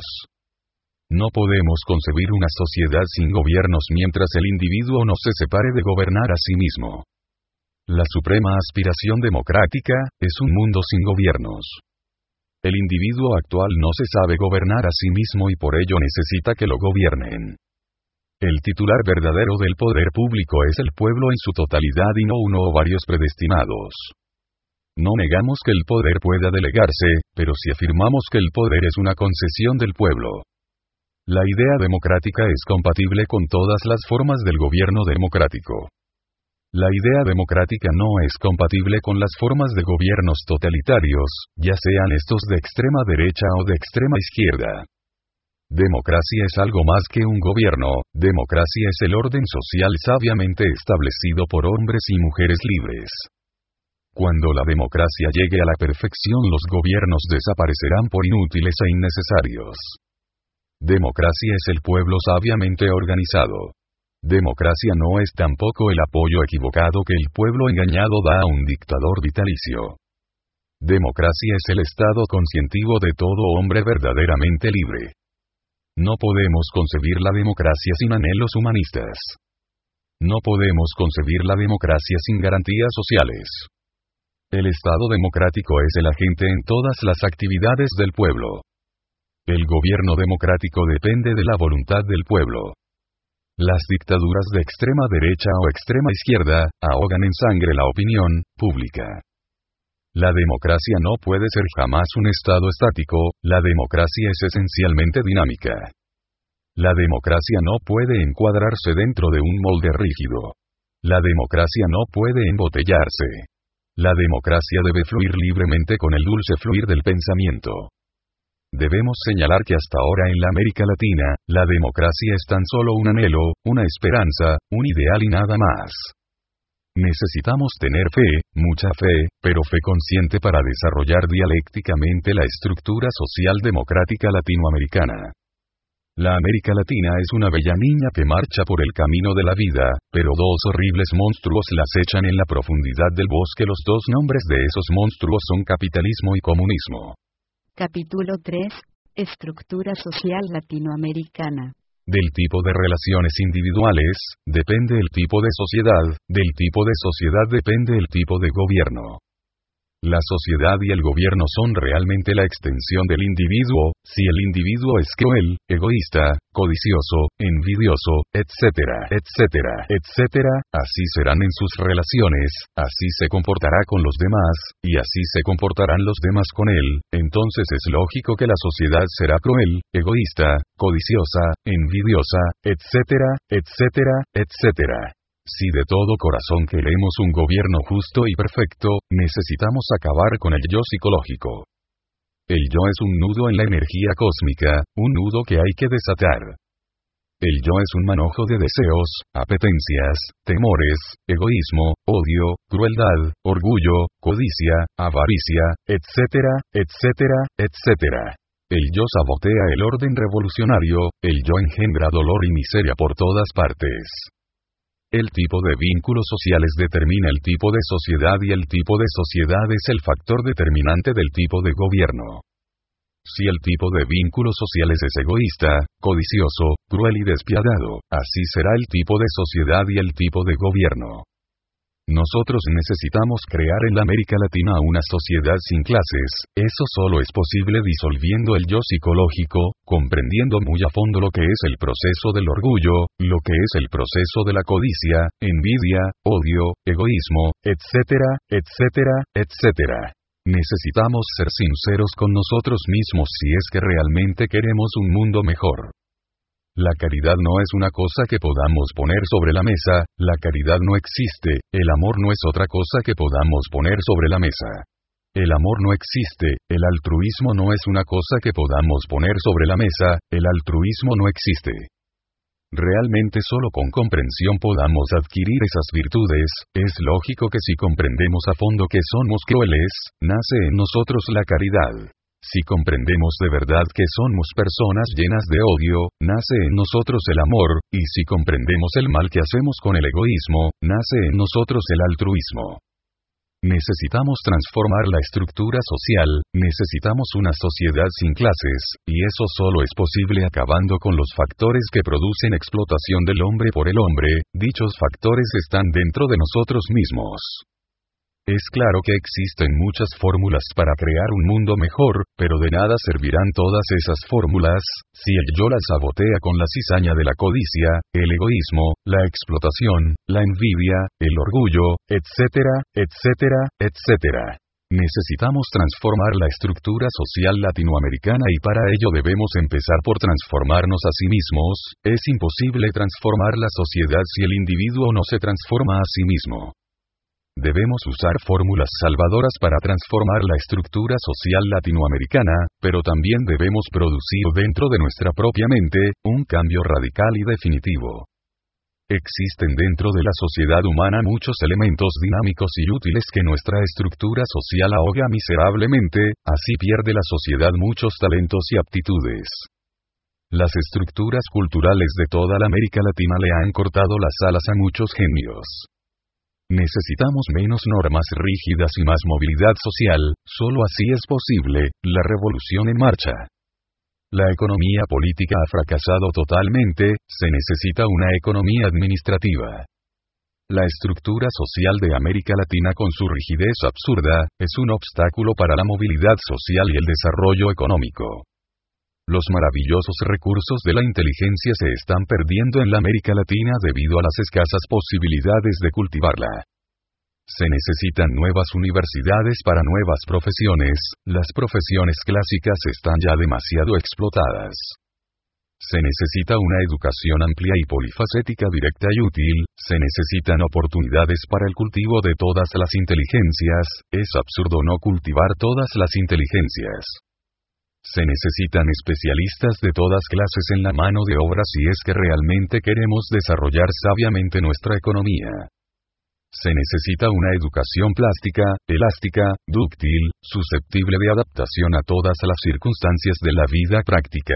No podemos concebir una sociedad sin gobiernos mientras el individuo no se separe de gobernar a sí mismo. La suprema aspiración democrática es un mundo sin gobiernos. El individuo actual no se sabe gobernar a sí mismo y por ello necesita que lo gobiernen. El titular verdadero del poder público es el pueblo en su totalidad y no uno o varios predestinados. No negamos que el poder pueda delegarse, pero si afirmamos que el poder es una concesión del pueblo. La idea democrática es compatible con todas las formas del gobierno democrático. La idea democrática no es compatible con las formas de gobiernos totalitarios, ya sean estos de extrema derecha o de extrema izquierda. Democracia es algo más que un gobierno, democracia es el orden social sabiamente establecido por hombres y mujeres libres. Cuando la democracia llegue a la perfección los gobiernos desaparecerán por inútiles e innecesarios. Democracia es el pueblo sabiamente organizado. Democracia no es tampoco el apoyo equivocado que el pueblo engañado da a un dictador vitalicio. Democracia es el estado conscientivo de todo hombre verdaderamente libre. No podemos concebir la democracia sin anhelos humanistas. No podemos concebir la democracia sin garantías sociales. El Estado democrático es el agente en todas las actividades del pueblo. El gobierno democrático depende de la voluntad del pueblo. Las dictaduras de extrema derecha o extrema izquierda ahogan en sangre la opinión pública. La democracia no puede ser jamás un estado estático, la democracia es esencialmente dinámica. La democracia no puede encuadrarse dentro de un molde rígido. La democracia no puede embotellarse. La democracia debe fluir libremente con el dulce fluir del pensamiento. Debemos señalar que hasta ahora en la América Latina, la democracia es tan solo un anhelo, una esperanza, un ideal y nada más. Necesitamos tener fe, mucha fe, pero fe consciente para desarrollar dialécticamente la estructura social democrática latinoamericana. La América Latina es una bella niña que marcha por el camino de la vida, pero dos horribles monstruos la acechan en la profundidad del bosque. Los dos nombres de esos monstruos son capitalismo y comunismo. Capítulo 3. Estructura social latinoamericana. Del tipo de relaciones individuales, depende el tipo de sociedad, del tipo de sociedad depende el tipo de gobierno. La sociedad y el gobierno son realmente la extensión del individuo, si el individuo es cruel, egoísta, codicioso, envidioso, etcétera, etcétera, etcétera, así serán en sus relaciones, así se comportará con los demás, y así se comportarán los demás con él, entonces es lógico que la sociedad será cruel, egoísta, codiciosa, envidiosa, etcétera, etcétera, etcétera. Si de todo corazón queremos un gobierno justo y perfecto, necesitamos acabar con el yo psicológico. El yo es un nudo en la energía cósmica, un nudo que hay que desatar. El yo es un manojo de deseos, apetencias, temores, egoísmo, odio, crueldad, orgullo, codicia, avaricia, etcétera, etcétera, etcétera. El yo sabotea el orden revolucionario, el yo engendra dolor y miseria por todas partes. El tipo de vínculos sociales determina el tipo de sociedad y el tipo de sociedad es el factor determinante del tipo de gobierno. Si el tipo de vínculos sociales es egoísta, codicioso, cruel y despiadado, así será el tipo de sociedad y el tipo de gobierno. Nosotros necesitamos crear en la América Latina una sociedad sin clases. Eso solo es posible disolviendo el yo psicológico, comprendiendo muy a fondo lo que es el proceso del orgullo, lo que es el proceso de la codicia, envidia, odio, egoísmo, etcétera, etcétera, etcétera. Necesitamos ser sinceros con nosotros mismos si es que realmente queremos un mundo mejor. La caridad no es una cosa que podamos poner sobre la mesa, la caridad no existe, el amor no es otra cosa que podamos poner sobre la mesa. El amor no existe, el altruismo no es una cosa que podamos poner sobre la mesa, el altruismo no existe. Realmente solo con comprensión podamos adquirir esas virtudes. Es lógico que si comprendemos a fondo que somos crueles, nace en nosotros la caridad. Si comprendemos de verdad que somos personas llenas de odio, nace en nosotros el amor, y si comprendemos el mal que hacemos con el egoísmo, nace en nosotros el altruismo. Necesitamos transformar la estructura social, necesitamos una sociedad sin clases, y eso solo es posible acabando con los factores que producen explotación del hombre por el hombre. Dichos factores están dentro de nosotros mismos. Es claro que existen muchas fórmulas para crear un mundo mejor, pero de nada servirán todas esas fórmulas, si el yo las sabotea con la cizaña de la codicia, el egoísmo, la explotación, la envidia, el orgullo, etcétera, etcétera, etcétera. Necesitamos transformar la estructura social latinoamericana y para ello debemos empezar por transformarnos a sí mismos. Es imposible transformar la sociedad si el individuo no se transforma a sí mismo. Debemos usar fórmulas salvadoras para transformar la estructura social latinoamericana, pero también debemos producir dentro de nuestra propia mente, un cambio radical y definitivo. Existen dentro de la sociedad humana muchos elementos dinámicos y útiles que nuestra estructura social ahoga miserablemente, así pierde la sociedad muchos talentos y aptitudes. Las estructuras culturales de toda la América Latina le han cortado las alas a muchos genios. Necesitamos menos normas rígidas y más movilidad social, solo así es posible la revolución en marcha. La economía política ha fracasado totalmente, se necesita una economía administrativa. La estructura social de América Latina con su rigidez absurda, es un obstáculo para la movilidad social y el desarrollo económico. Los maravillosos recursos de la inteligencia se están perdiendo en la América Latina debido a las escasas posibilidades de cultivarla. Se necesitan nuevas universidades para nuevas profesiones, las profesiones clásicas están ya demasiado explotadas. Se necesita una educación amplia y polifacética directa y útil, se necesitan oportunidades para el cultivo de todas las inteligencias, es absurdo no cultivar todas las inteligencias. Se necesitan especialistas de todas clases en la mano de obra si es que realmente queremos desarrollar sabiamente nuestra economía. Se necesita una educación plástica, elástica, dúctil, susceptible de adaptación a todas las circunstancias de la vida práctica.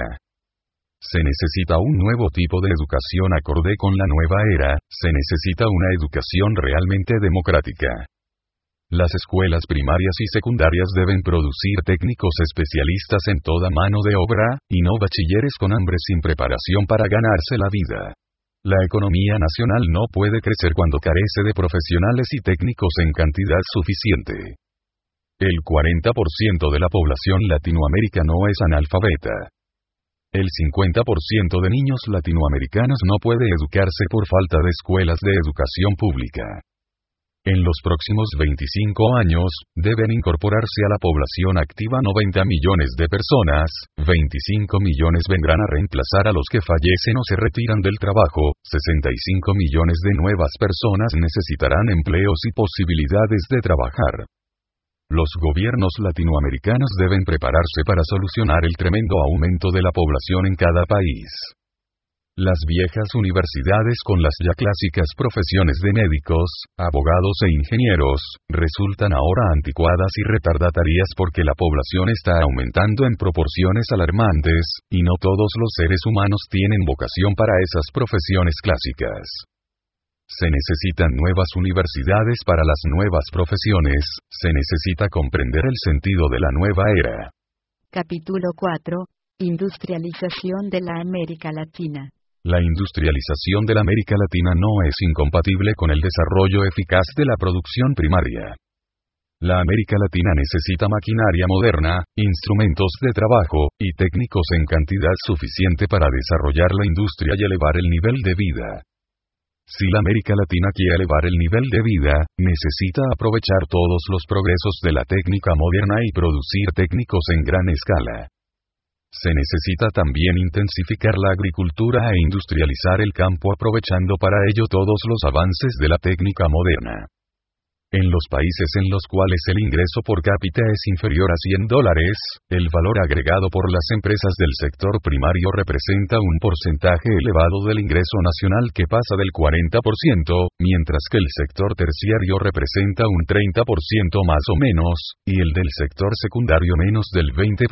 Se necesita un nuevo tipo de educación acorde con la nueva era, se necesita una educación realmente democrática. Las escuelas primarias y secundarias deben producir técnicos especialistas en toda mano de obra, y no bachilleres con hambre sin preparación para ganarse la vida. La economía nacional no puede crecer cuando carece de profesionales y técnicos en cantidad suficiente. El 40% de la población latinoamericana es analfabeta. El 50% de niños latinoamericanos no puede educarse por falta de escuelas de educación pública. En los próximos 25 años, deben incorporarse a la población activa 90 millones de personas, 25 millones vendrán a reemplazar a los que fallecen o se retiran del trabajo, 65 millones de nuevas personas necesitarán empleos y posibilidades de trabajar. Los gobiernos latinoamericanos deben prepararse para solucionar el tremendo aumento de la población en cada país. Las viejas universidades con las ya clásicas profesiones de médicos, abogados e ingenieros, resultan ahora anticuadas y retardatarias porque la población está aumentando en proporciones alarmantes, y no todos los seres humanos tienen vocación para esas profesiones clásicas. Se necesitan nuevas universidades para las nuevas profesiones, se necesita comprender el sentido de la nueva era. Capítulo 4. Industrialización de la América Latina. La industrialización de la América Latina no es incompatible con el desarrollo eficaz de la producción primaria. La América Latina necesita maquinaria moderna, instrumentos de trabajo, y técnicos en cantidad suficiente para desarrollar la industria y elevar el nivel de vida. Si la América Latina quiere elevar el nivel de vida, necesita aprovechar todos los progresos de la técnica moderna y producir técnicos en gran escala. Se necesita también intensificar la agricultura e industrializar el campo aprovechando para ello todos los avances de la técnica moderna. En los países en los cuales el ingreso por cápita es inferior a $100, el valor agregado por las empresas del sector primario representa un porcentaje elevado del ingreso nacional que pasa del 40%, mientras que el sector terciario representa un 30% más o menos, y el del sector secundario menos del 20%.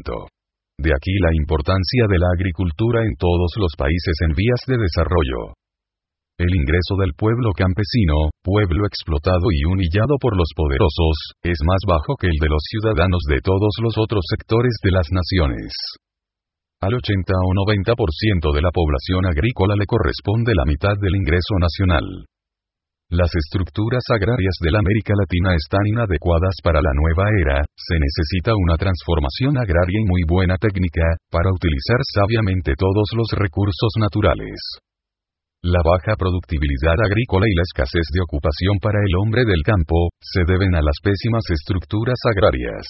De aquí la importancia de la agricultura en todos los países en vías de desarrollo. El ingreso del pueblo campesino, pueblo explotado y humillado por los poderosos, es más bajo que el de los ciudadanos de todos los otros sectores de las naciones. Al 80 o 90% de la población agrícola le corresponde la mitad del ingreso nacional. Las estructuras agrarias de la América Latina están inadecuadas para la nueva era, se necesita una transformación agraria y muy buena técnica, para utilizar sabiamente todos los recursos naturales. La baja productividad agrícola y la escasez de ocupación para el hombre del campo, se deben a las pésimas estructuras agrarias.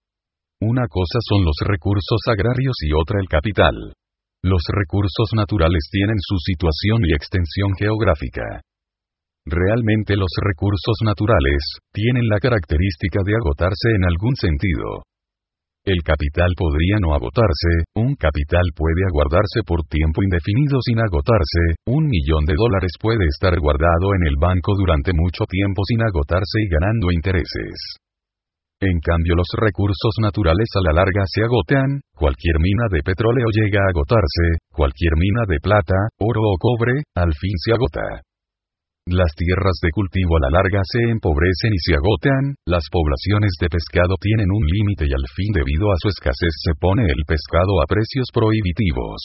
Una cosa son los recursos agrarios y otra el capital. Los recursos naturales tienen su situación y extensión geográfica. Realmente los recursos naturales, tienen la característica de agotarse en algún sentido. El capital podría no agotarse, un capital puede aguardarse por tiempo indefinido sin agotarse, $1 millón puede estar guardado en el banco durante mucho tiempo sin agotarse y ganando intereses. En cambio los recursos naturales a la larga se agotan, cualquier mina de petróleo llega a agotarse, cualquier mina de plata, oro o cobre, al fin se agota. Las tierras de cultivo a la larga se empobrecen y se agotan, las poblaciones de pescado tienen un límite y al fin debido a su escasez se pone el pescado a precios prohibitivos.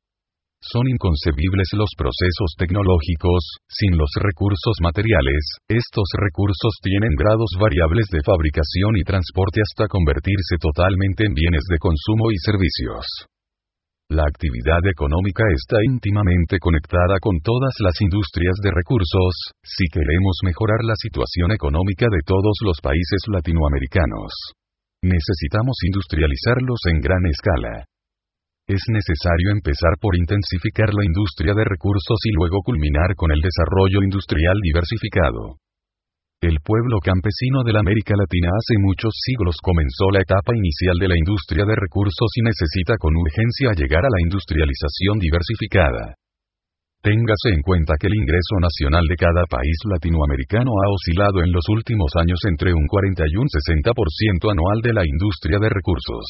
Son inconcebibles los procesos tecnológicos, sin los recursos materiales, estos recursos tienen grados variables de fabricación y transporte hasta convertirse totalmente en bienes de consumo y servicios. La actividad económica está íntimamente conectada con todas las industrias de recursos, si queremos mejorar la situación económica de todos los países latinoamericanos. Necesitamos industrializarlos en gran escala. Es necesario empezar por intensificar la industria de recursos y luego culminar con el desarrollo industrial diversificado. El pueblo campesino de la América Latina hace muchos siglos comenzó la etapa inicial de la industria de recursos y necesita con urgencia llegar a la industrialización diversificada. Téngase en cuenta que el ingreso nacional de cada país latinoamericano ha oscilado en los últimos años entre un 40 y un 60% anual de la industria de recursos.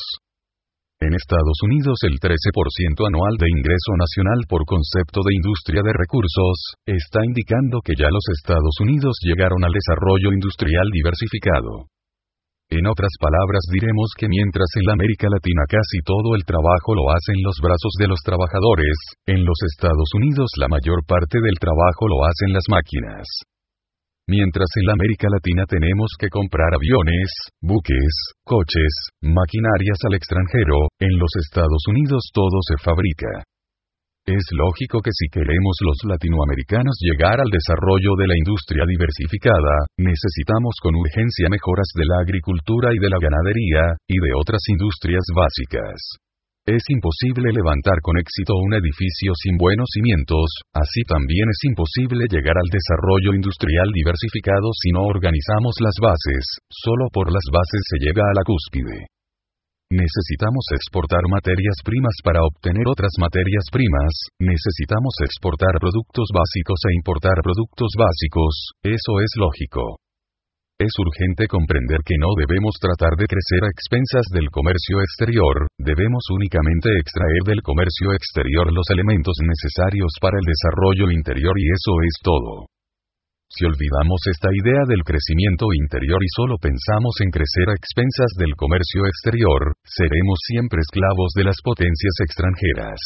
En Estados Unidos el 13% anual de ingreso nacional por concepto de industria de recursos, está indicando que ya los Estados Unidos llegaron al desarrollo industrial diversificado. En otras palabras diremos que mientras en la América Latina casi todo el trabajo lo hacen los brazos de los trabajadores, en los Estados Unidos la mayor parte del trabajo lo hacen las máquinas. Mientras en la América Latina tenemos que comprar aviones, buques, coches, maquinarias al extranjero, en los Estados Unidos todo se fabrica. Es lógico que si queremos los latinoamericanos llegar al desarrollo de la industria diversificada, necesitamos con urgencia mejoras de la agricultura y de la ganadería, y de otras industrias básicas. Es imposible levantar con éxito un edificio sin buenos cimientos, así también es imposible llegar al desarrollo industrial diversificado si no organizamos las bases, solo por las bases se llega a la cúspide. Necesitamos exportar materias primas para obtener otras materias primas, necesitamos exportar productos básicos e importar productos básicos, eso es lógico. Es urgente comprender que no debemos tratar de crecer a expensas del comercio exterior, debemos únicamente extraer del comercio exterior los elementos necesarios para el desarrollo interior y eso es todo. Si olvidamos esta idea del crecimiento interior y solo pensamos en crecer a expensas del comercio exterior, seremos siempre esclavos de las potencias extranjeras.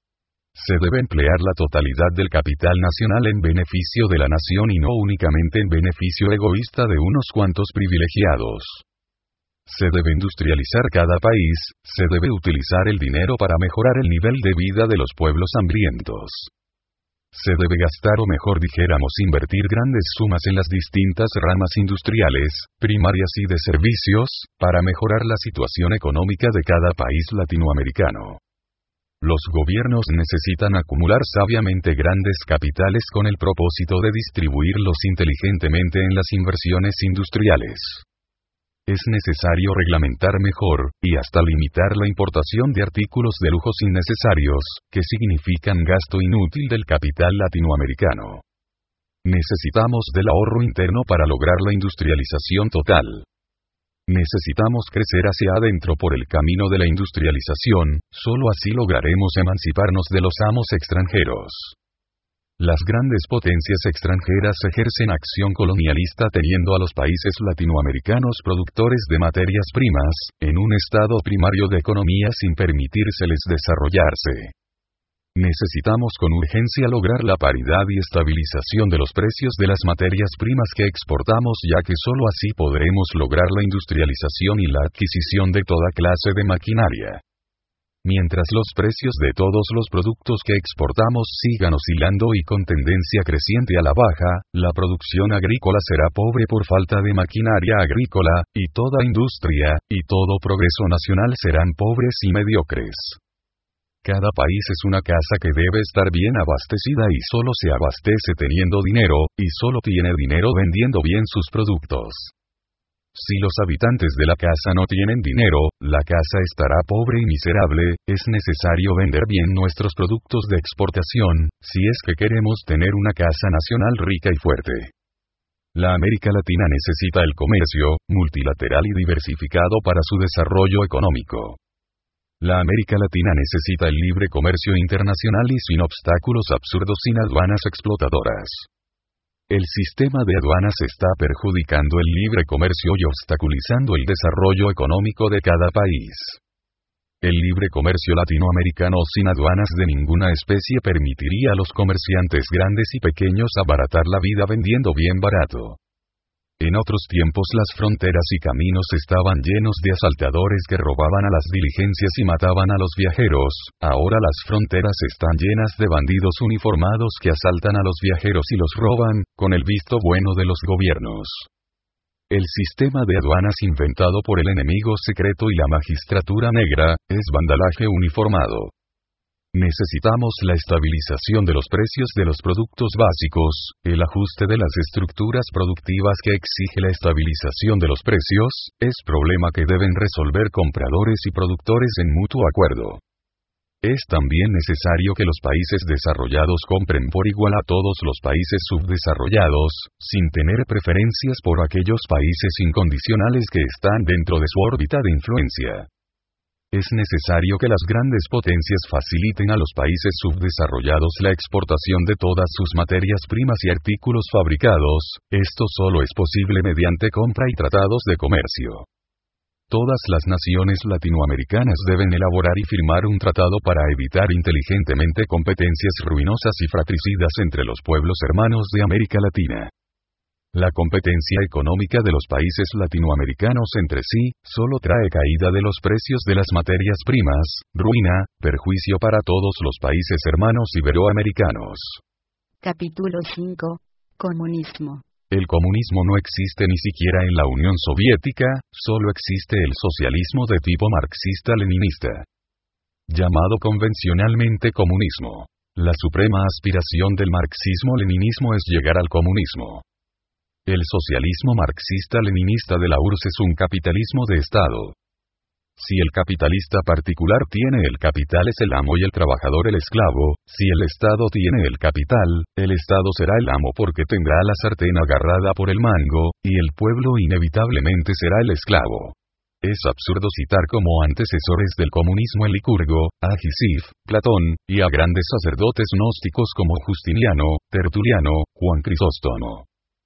Se debe emplear la totalidad del capital nacional en beneficio de la nación y no únicamente en beneficio egoísta de unos cuantos privilegiados. Se debe industrializar cada país, se debe utilizar el dinero para mejorar el nivel de vida de los pueblos hambrientos. Se debe gastar o mejor dijéramos invertir grandes sumas en las distintas ramas industriales, primarias y de servicios, para mejorar la situación económica de cada país latinoamericano. Los gobiernos necesitan acumular sabiamente grandes capitales con el propósito de distribuirlos inteligentemente en las inversiones industriales. Es necesario reglamentar mejor, y hasta limitar la importación de artículos de lujos innecesarios, que significan gasto inútil del capital latinoamericano. Necesitamos del ahorro interno para lograr la industrialización total. Necesitamos crecer hacia adentro por el camino de la industrialización, solo así lograremos emanciparnos de los amos extranjeros. Las grandes potencias extranjeras ejercen acción colonialista teniendo a los países latinoamericanos productores de materias primas, en un estado primario de economía sin permitírseles desarrollarse. Necesitamos con urgencia lograr la paridad y estabilización de los precios de las materias primas que exportamos, ya que solo así podremos lograr la industrialización y la adquisición de toda clase de maquinaria. Mientras los precios de todos los productos que exportamos sigan oscilando y con tendencia creciente a la baja, la producción agrícola será pobre por falta de maquinaria agrícola, y toda industria, y todo progreso nacional serán pobres y mediocres. Cada país es una casa que debe estar bien abastecida y solo se abastece teniendo dinero, y solo tiene dinero vendiendo bien sus productos. Si los habitantes de la casa no tienen dinero, la casa estará pobre y miserable. Es necesario vender bien nuestros productos de exportación, si es que queremos tener una casa nacional rica y fuerte. La América Latina necesita el comercio, multilateral y diversificado para su desarrollo económico. La América Latina necesita el libre comercio internacional y sin obstáculos absurdos, sin aduanas explotadoras. El sistema de aduanas está perjudicando el libre comercio y obstaculizando el desarrollo económico de cada país. El libre comercio latinoamericano sin aduanas de ninguna especie permitiría a los comerciantes grandes y pequeños abaratar la vida vendiendo bien barato. En otros tiempos las fronteras y caminos estaban llenos de asaltadores que robaban a las diligencias y mataban a los viajeros. Ahora las fronteras están llenas de bandidos uniformados que asaltan a los viajeros y los roban, con el visto bueno de los gobiernos. El sistema de aduanas inventado por el enemigo secreto y la magistratura negra, es vandalaje uniformado. Necesitamos la estabilización de los precios de los productos básicos, el ajuste de las estructuras productivas que exige la estabilización de los precios, es problema que deben resolver compradores y productores en mutuo acuerdo. Es también necesario que los países desarrollados compren por igual a todos los países subdesarrollados, sin tener preferencias por aquellos países incondicionales que están dentro de su órbita de influencia. Es necesario que las grandes potencias faciliten a los países subdesarrollados la exportación de todas sus materias primas y artículos fabricados. Esto solo es posible mediante compra y tratados de comercio. Todas las naciones latinoamericanas deben elaborar y firmar un tratado para evitar inteligentemente competencias ruinosas y fratricidas entre los pueblos hermanos de América Latina. La competencia económica de los países latinoamericanos entre sí, solo trae caída de los precios de las materias primas, ruina, perjuicio para todos los países hermanos iberoamericanos. Capítulo 5. Comunismo. El comunismo no existe ni siquiera en la Unión Soviética, solo existe el socialismo de tipo marxista-leninista. Llamado convencionalmente comunismo. La suprema aspiración del marxismo-leninismo es llegar al comunismo. El socialismo marxista-leninista de la URSS es un capitalismo de Estado. Si el capitalista particular tiene el capital es el amo y el trabajador el esclavo. Si el Estado tiene el capital, el Estado será el amo porque tendrá la sartén agarrada por el mango, y el pueblo inevitablemente será el esclavo. Es absurdo citar como antecesores del comunismo a Licurgo, a Gisif, Platón, y a grandes sacerdotes gnósticos como Justiniano, Tertuliano, Juan Crisóstomo.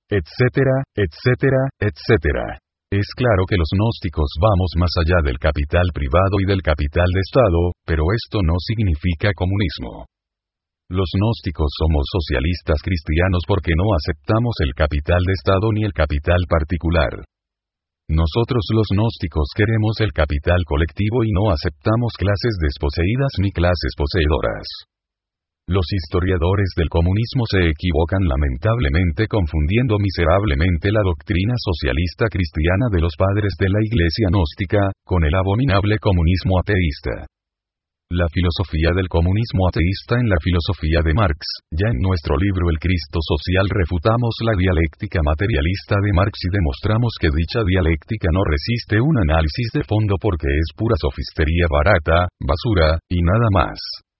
etcétera, etcétera, etcétera. Es claro que los gnósticos vamos más allá del capital privado y del capital de Estado, pero esto no significa comunismo. Los gnósticos somos socialistas cristianos porque no aceptamos el capital de Estado ni el capital particular. Nosotros los gnósticos queremos el capital colectivo y no aceptamos clases desposeídas ni clases poseedoras. Los historiadores del comunismo se equivocan lamentablemente confundiendo miserablemente la doctrina socialista cristiana de los padres de la Iglesia gnóstica, con el abominable comunismo ateísta. La filosofía del comunismo ateísta en la filosofía de Marx. Ya en nuestro libro El Cristo Social refutamos la dialéctica materialista de Marx y demostramos que dicha dialéctica no resiste un análisis de fondo porque es pura sofistería barata, basura, y nada más.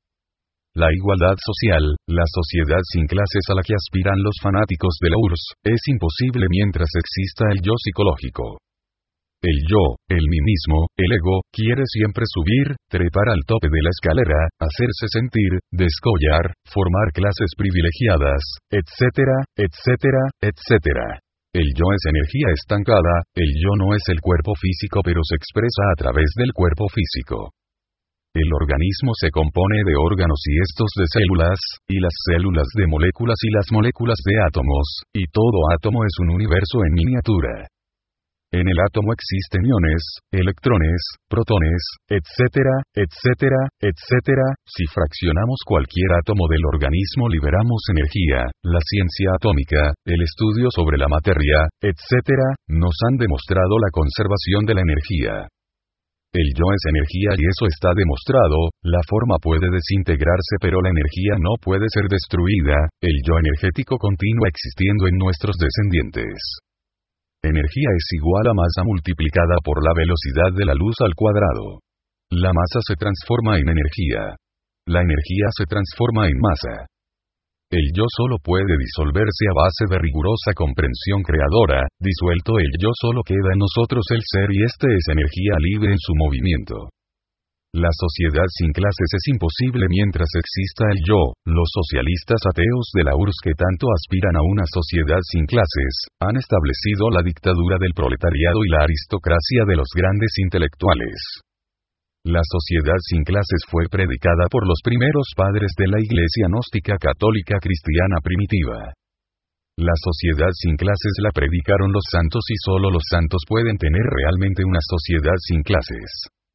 La igualdad social, la sociedad sin clases a la que aspiran los fanáticos de la URSS, es imposible mientras exista el yo psicológico. El yo, el mí mismo, el ego, quiere siempre subir, trepar al tope de la escalera, hacerse sentir, descollar, formar clases privilegiadas, etcétera, etcétera, etcétera. El yo es energía estancada, el yo no es el cuerpo físico pero se expresa a través del cuerpo físico. El organismo se compone de órganos y estos de células, y las células de moléculas y las moléculas de átomos, y todo átomo es un universo en miniatura. En el átomo existen iones, electrones, protones, etcétera, etcétera, etcétera. Si fraccionamos cualquier átomo del organismo liberamos energía. La ciencia atómica, el estudio sobre la materia, etcétera, nos han demostrado la conservación de la energía. El yo es energía y eso está demostrado, la forma puede desintegrarse pero la energía no puede ser destruida, el yo energético continúa existiendo en nuestros descendientes. Energía es igual a masa multiplicada por la velocidad de la luz al cuadrado. La masa se transforma en energía. La energía se transforma en masa. El yo solo puede disolverse a base de rigurosa comprensión creadora, disuelto el yo solo queda en nosotros el ser y este es energía libre en su movimiento. La sociedad sin clases es imposible mientras exista el yo. Los socialistas ateos de la URSS que tanto aspiran a una sociedad sin clases, han establecido la dictadura del proletariado y la aristocracia de los grandes intelectuales. La sociedad sin clases fue predicada por los primeros padres de la Iglesia gnóstica católica cristiana primitiva. La sociedad sin clases la predicaron los santos y solo los santos pueden tener realmente una sociedad sin clases.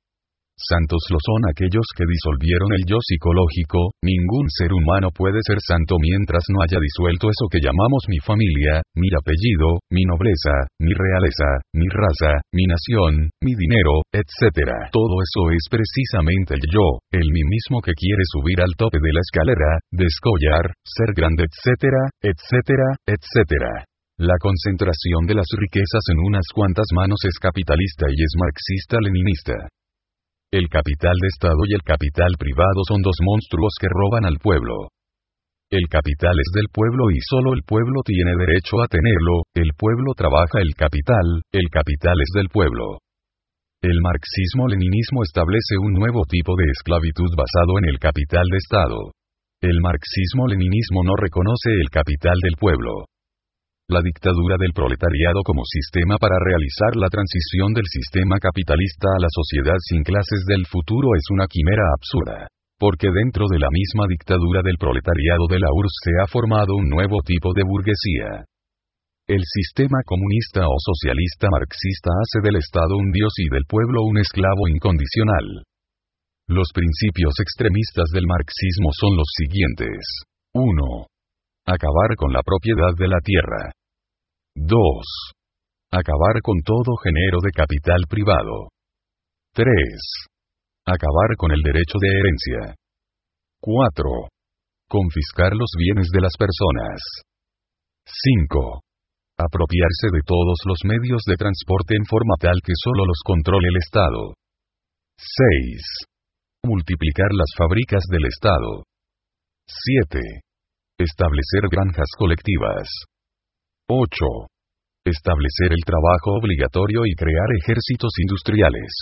Santos lo son aquellos que disolvieron el yo psicológico. Ningún ser humano puede ser santo mientras no haya disuelto eso que llamamos mi familia, mi apellido, mi nobleza, mi realeza, mi raza, mi nación, mi dinero, etc. Todo eso es precisamente el yo, el mí mismo que quiere subir al tope de la escalera, descollar, ser grande, etcétera, etcétera, etcétera. La concentración de las riquezas en unas cuantas manos es capitalista y es marxista-leninista. El capital de Estado y el capital privado son dos monstruos que roban al pueblo. El capital es del pueblo y solo el pueblo tiene derecho a tenerlo, el pueblo trabaja el capital es del pueblo. El marxismo-leninismo establece un nuevo tipo de esclavitud basado en el capital de Estado. El marxismo-leninismo no reconoce el capital del pueblo. La dictadura del proletariado como sistema para realizar la transición del sistema capitalista a la sociedad sin clases del futuro es una quimera absurda. Porque dentro de la misma dictadura del proletariado de la URSS se ha formado un nuevo tipo de burguesía. El sistema comunista o socialista marxista hace del Estado un dios y del pueblo un esclavo incondicional. Los principios extremistas del marxismo son los siguientes. 1. Acabar con la propiedad de la tierra. 2. Acabar con todo género de capital privado. 3. Acabar con el derecho de herencia. 4. Confiscar los bienes de las personas. 5. Apropiarse de todos los medios de transporte en forma tal que solo los controle el Estado. 6. Multiplicar las fábricas del Estado. 7. Establecer granjas colectivas. 8. Establecer el trabajo obligatorio y crear ejércitos industriales.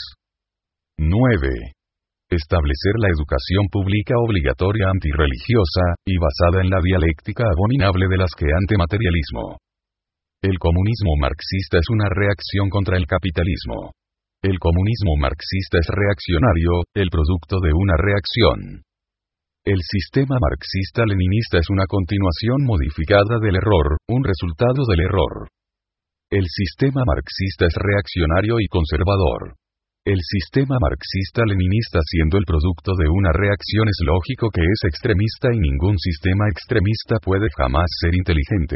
9. Establecer la educación pública obligatoria antirreligiosa, y basada en la dialéctica abominable del asqueante materialismo. El comunismo marxista es una reacción contra el capitalismo. El comunismo marxista es reaccionario, el producto de una reacción. El sistema marxista-leninista es una continuación modificada del error, un resultado del error. El sistema marxista es reaccionario y conservador. El sistema marxista-leninista siendo el producto de una reacción es lógico que es extremista y ningún sistema extremista puede jamás ser inteligente.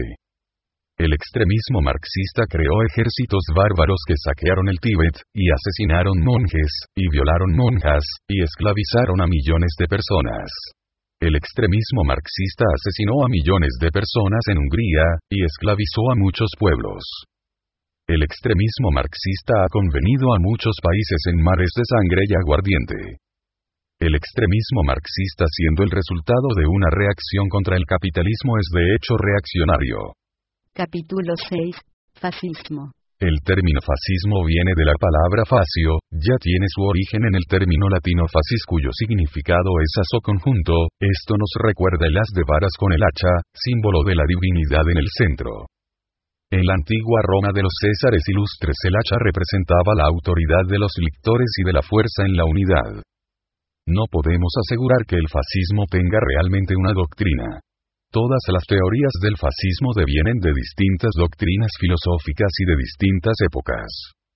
El extremismo marxista creó ejércitos bárbaros que saquearon el Tíbet, y asesinaron monjes, y violaron monjas, y esclavizaron a millones de personas. El extremismo marxista asesinó a millones de personas en Hungría, y esclavizó a muchos pueblos. El extremismo marxista ha convenido a muchos países en mares de sangre y aguardiente. El extremismo marxista siendo el resultado de una reacción contra el capitalismo es de hecho reaccionario. Capítulo 6. Fascismo. El término fascismo viene de la palabra fascio, ya tiene su origen en el término latino fascis cuyo significado es aso conjunto, esto nos recuerda el as de varas con el hacha, símbolo de la divinidad en el centro. En la antigua Roma de los Césares ilustres el hacha representaba la autoridad de los lictores y de la fuerza en la unidad. No podemos asegurar que el fascismo tenga realmente una doctrina. Todas las teorías del fascismo devienen de distintas doctrinas filosóficas y de distintas épocas.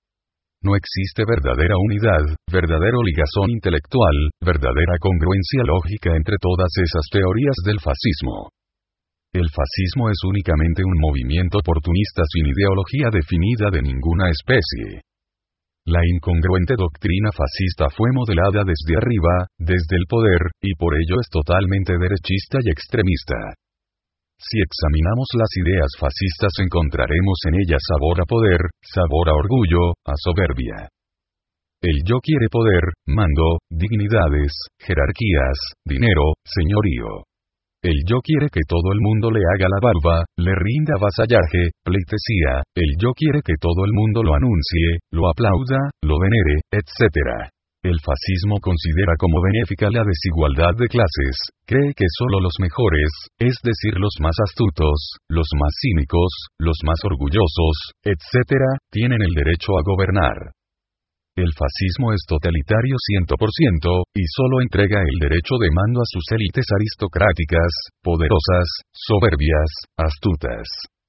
No existe verdadera unidad, verdadero ligazón intelectual, verdadera congruencia lógica entre todas esas teorías del fascismo. El fascismo es únicamente un movimiento oportunista sin ideología definida de ninguna especie. La incongruente doctrina fascista fue modelada desde arriba, desde el poder, y por ello es totalmente derechista y extremista. Si examinamos las ideas fascistas encontraremos en ellas sabor a poder, sabor a orgullo, a soberbia. El yo quiere poder, mando, dignidades, jerarquías, dinero, señorío. El yo quiere que todo el mundo le haga la barba, le rinda vasallaje, pleitesía, el yo quiere que todo el mundo lo anuncie, lo aplauda, lo venere, etc. El fascismo considera como benéfica la desigualdad de clases, cree que solo los mejores, es decir los más astutos, los más cínicos, los más orgullosos, etc., tienen el derecho a gobernar. El fascismo es totalitario 100%, y solo entrega el derecho de mando a sus élites aristocráticas, poderosas, soberbias, astutas.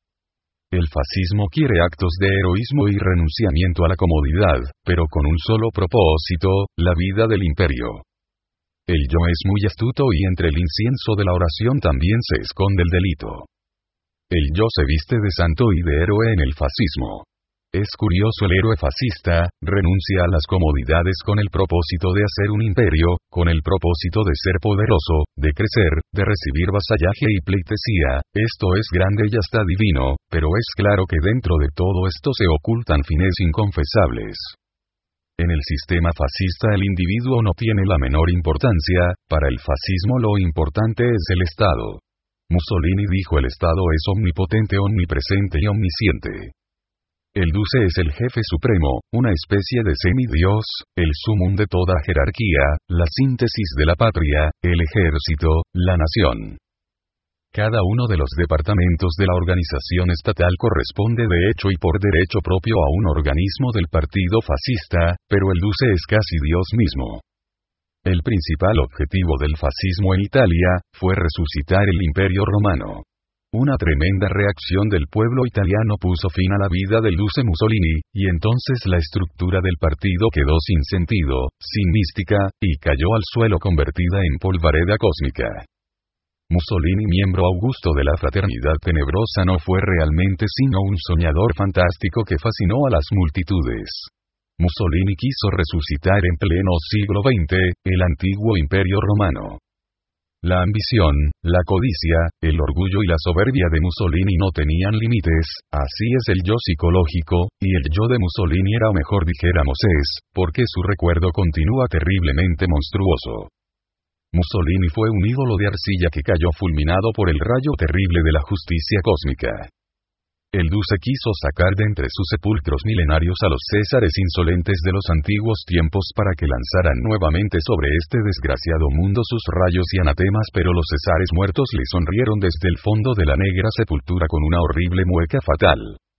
El fascismo quiere actos de heroísmo y renunciamiento a la comodidad, pero con un solo propósito, la vida del imperio. El yo es muy astuto y entre el incienso de la oración también se esconde el delito. El yo se viste de santo y de héroe en el fascismo. Es curioso, el héroe fascista renuncia a las comodidades con el propósito de hacer un imperio, con el propósito de ser poderoso, de crecer, de recibir vasallaje y pleitesía. Esto es grande y hasta divino, pero es claro que dentro de todo esto se ocultan fines inconfesables. En el sistema fascista el individuo no tiene la menor importancia, para el fascismo lo importante es el Estado. Mussolini dijo: el Estado es omnipotente, omnipresente y omnisciente. El duce es el jefe supremo, una especie de semidios, el sumum de toda jerarquía, la síntesis de la patria, el ejército, la nación. Cada uno de los departamentos de la organización estatal corresponde de hecho y por derecho propio a un organismo del partido fascista, pero el duce es casi Dios mismo. El principal objetivo del fascismo en Italia fue resucitar el Imperio Romano. Una tremenda reacción del pueblo italiano puso fin a la vida del duce Mussolini, y entonces la estructura del partido quedó sin sentido, sin mística, y cayó al suelo convertida en polvareda cósmica. Mussolini, miembro augusto de la Fraternidad Tenebrosa, no fue realmente sino un soñador fantástico que fascinó a las multitudes. Mussolini quiso resucitar en pleno siglo XX, el antiguo Imperio Romano. La ambición, la codicia, el orgullo y la soberbia de Mussolini no tenían límites, así es el yo psicológico, y el yo de Mussolini era, o mejor dijéramos es, porque su recuerdo continúa terriblemente monstruoso. Mussolini fue un ídolo de arcilla que cayó fulminado por el rayo terrible de la justicia cósmica. El duce quiso sacar de entre sus sepulcros milenarios a los césares insolentes de los antiguos tiempos para que lanzaran nuevamente sobre este desgraciado mundo sus rayos y anatemas, pero los césares muertos le sonrieron desde el fondo de la negra sepultura con una horrible mueca fatal.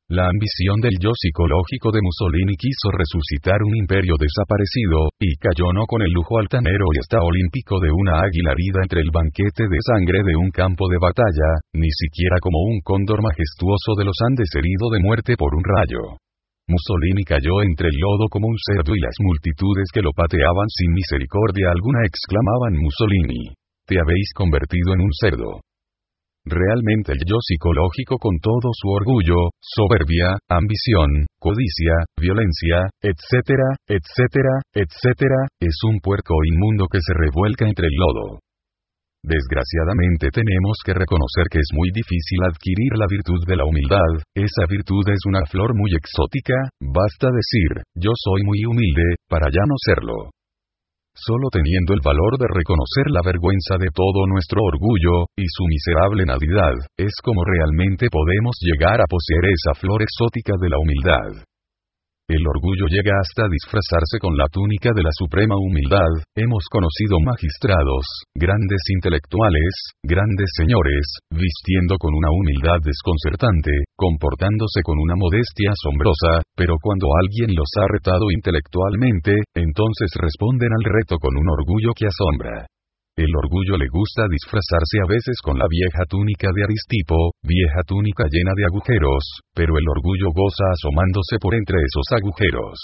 La ambición del yo psicológico de Mussolini quiso resucitar un imperio desaparecido, y cayó no con el lujo altanero y hasta olímpico de una águila herida entre el banquete de sangre de un campo de batalla, ni siquiera como un cóndor majestuoso de los Andes herido de muerte por un rayo. Mussolini cayó entre el lodo como un cerdo y las multitudes que lo pateaban sin misericordia alguna exclamaban: Mussolini, te habéis convertido en un cerdo. Realmente el yo psicológico con todo su orgullo, soberbia, ambición, codicia, violencia, etcétera, etcétera, etcétera, es un puerco inmundo que se revuelca entre el lodo. Desgraciadamente tenemos que reconocer que es muy difícil adquirir la virtud de la humildad, esa virtud es una flor muy exótica, basta decir, yo soy muy humilde, para ya no serlo. Solo teniendo el valor de reconocer la vergüenza de todo nuestro orgullo, y su miserable nadidad, es como realmente podemos llegar a poseer esa flor exótica de la humildad. El orgullo llega hasta disfrazarse con la túnica de la suprema humildad. Hemos conocido magistrados, grandes intelectuales, grandes señores, vistiendo con una humildad desconcertante, comportándose con una modestia asombrosa, pero cuando alguien los ha retado intelectualmente, entonces responden al reto con un orgullo que asombra. El orgullo le gusta disfrazarse a veces con la vieja túnica de Aristipo, vieja túnica llena de agujeros, pero el orgullo goza asomándose por entre esos agujeros.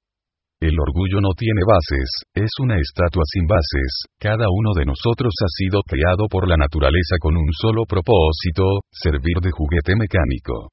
El orgullo no tiene bases, es una estatua sin bases, cada uno de nosotros ha sido creado por la naturaleza con un solo propósito, servir de juguete mecánico.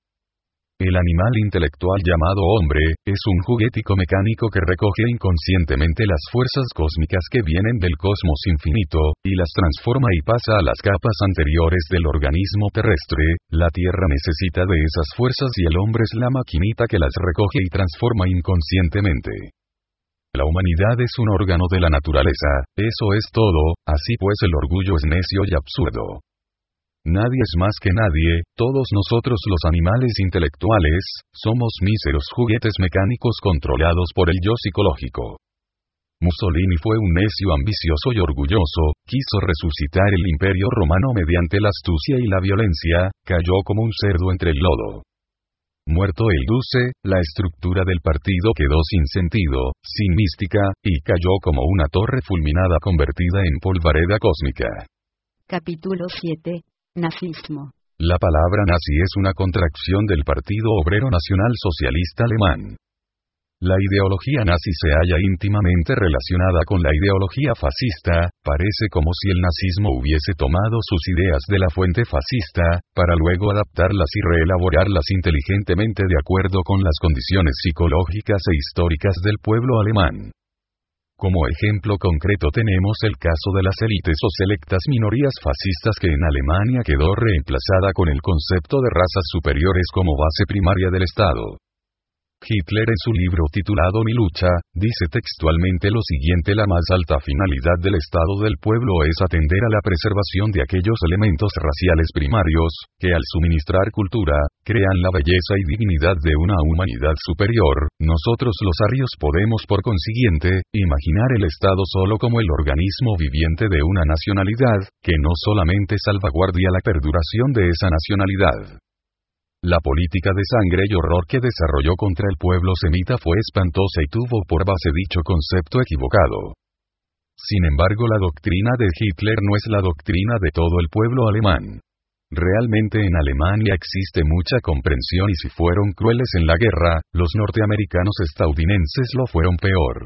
El animal intelectual llamado hombre, es un juguetico mecánico que recoge inconscientemente las fuerzas cósmicas que vienen del cosmos infinito, y las transforma y pasa a las capas anteriores del organismo terrestre. La Tierra necesita de esas fuerzas y el hombre es la maquinita que las recoge y transforma inconscientemente. La humanidad es un órgano de la naturaleza, eso es todo, así pues el orgullo es necio y absurdo. Nadie es más que nadie, todos nosotros los animales intelectuales, somos míseros juguetes mecánicos controlados por el yo psicológico. Mussolini fue un necio ambicioso y orgulloso, quiso resucitar el imperio romano mediante la astucia y la violencia, cayó como un cerdo entre el lodo. Muerto el duce, la estructura del partido quedó sin sentido, sin mística, y cayó como una torre fulminada convertida en polvareda cósmica. Capítulo 7. Nazismo. La palabra nazi es una contracción del Partido Obrero Nacional Socialista Alemán. La ideología nazi se halla íntimamente relacionada con la ideología fascista, parece como si el nazismo hubiese tomado sus ideas de la fuente fascista, para luego adaptarlas y reelaborarlas inteligentemente de acuerdo con las condiciones psicológicas e históricas del pueblo alemán. Como ejemplo concreto tenemos el caso de las élites o selectas minorías fascistas que en Alemania quedó reemplazada con el concepto de razas superiores como base primaria del Estado. Hitler en su libro titulado Mi lucha, dice textualmente lo siguiente: la más alta finalidad del Estado del pueblo es atender a la preservación de aquellos elementos raciales primarios, que al suministrar cultura, crean la belleza y dignidad de una humanidad superior. Nosotros los arios podemos por consiguiente, imaginar el Estado solo como el organismo viviente de una nacionalidad, que no solamente salvaguardia la perduración de esa nacionalidad. La política de sangre y horror que desarrolló contra el pueblo semita fue espantosa y tuvo por base dicho concepto equivocado. Sin embargo, la doctrina de Hitler no es la doctrina de todo el pueblo alemán. Realmente en Alemania existe mucha comprensión y si fueron crueles en la guerra, los norteamericanos estadounidenses lo fueron peor.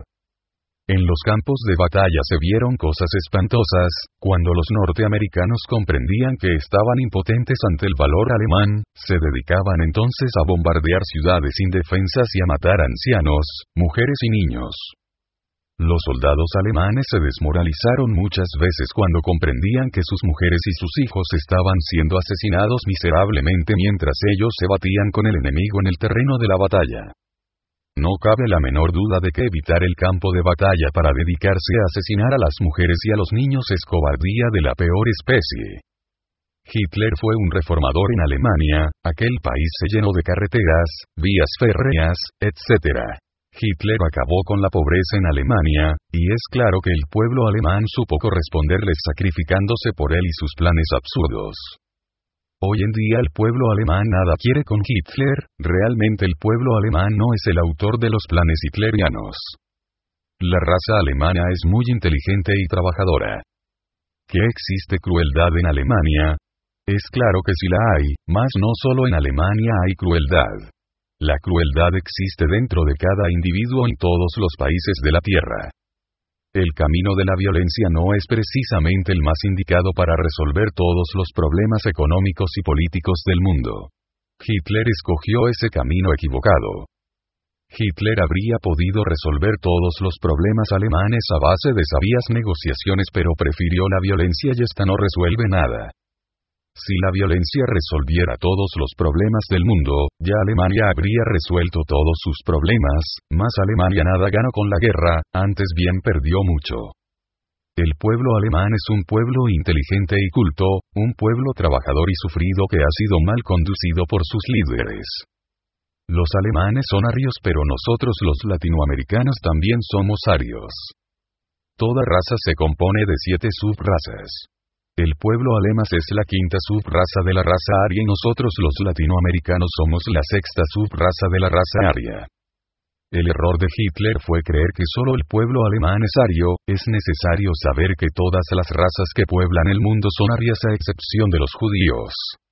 En los campos de batalla se vieron cosas espantosas, cuando los norteamericanos comprendían que estaban impotentes ante el valor alemán, se dedicaban entonces a bombardear ciudades indefensas y a matar ancianos, mujeres y niños. Los soldados alemanes se desmoralizaron muchas veces cuando comprendían que sus mujeres y sus hijos estaban siendo asesinados miserablemente mientras ellos se batían con el enemigo en el terreno de la batalla. No cabe la menor duda de que evitar el campo de batalla para dedicarse a asesinar a las mujeres y a los niños es cobardía de la peor especie. Hitler fue un reformador en Alemania, aquel país se llenó de carreteras, vías férreas, etc. Hitler acabó con la pobreza en Alemania, y es claro que el pueblo alemán supo corresponderle sacrificándose por él y sus planes absurdos. Hoy en día el pueblo alemán nada quiere con Hitler, realmente el pueblo alemán no es el autor de los planes hitlerianos. La raza alemana es muy inteligente y trabajadora. ¿Que existe crueldad en Alemania? Es claro que sí la hay, mas no solo en Alemania hay crueldad. La crueldad existe dentro de cada individuo en todos los países de la Tierra. El camino de la violencia no es precisamente el más indicado para resolver todos los problemas económicos y políticos del mundo. Hitler escogió ese camino equivocado. Hitler habría podido resolver todos los problemas alemanes a base de sabias negociaciones, pero prefirió la violencia y esta no resuelve nada. Si la violencia resolviera todos los problemas del mundo, ya Alemania habría resuelto todos sus problemas, mas Alemania nada ganó con la guerra, antes bien perdió mucho. El pueblo alemán es un pueblo inteligente y culto, un pueblo trabajador y sufrido que ha sido mal conducido por sus líderes. Los alemanes son arios, pero nosotros los latinoamericanos también somos arios. Toda raza se compone de 7 subrazas. El pueblo alemán es la 5ª subraza de la raza aria y nosotros los latinoamericanos somos la 6ª subraza de la raza aria. El error de Hitler fue creer que solo el pueblo alemán es ario. Es necesario saber que todas las razas que pueblan el mundo son arias a excepción de los judíos.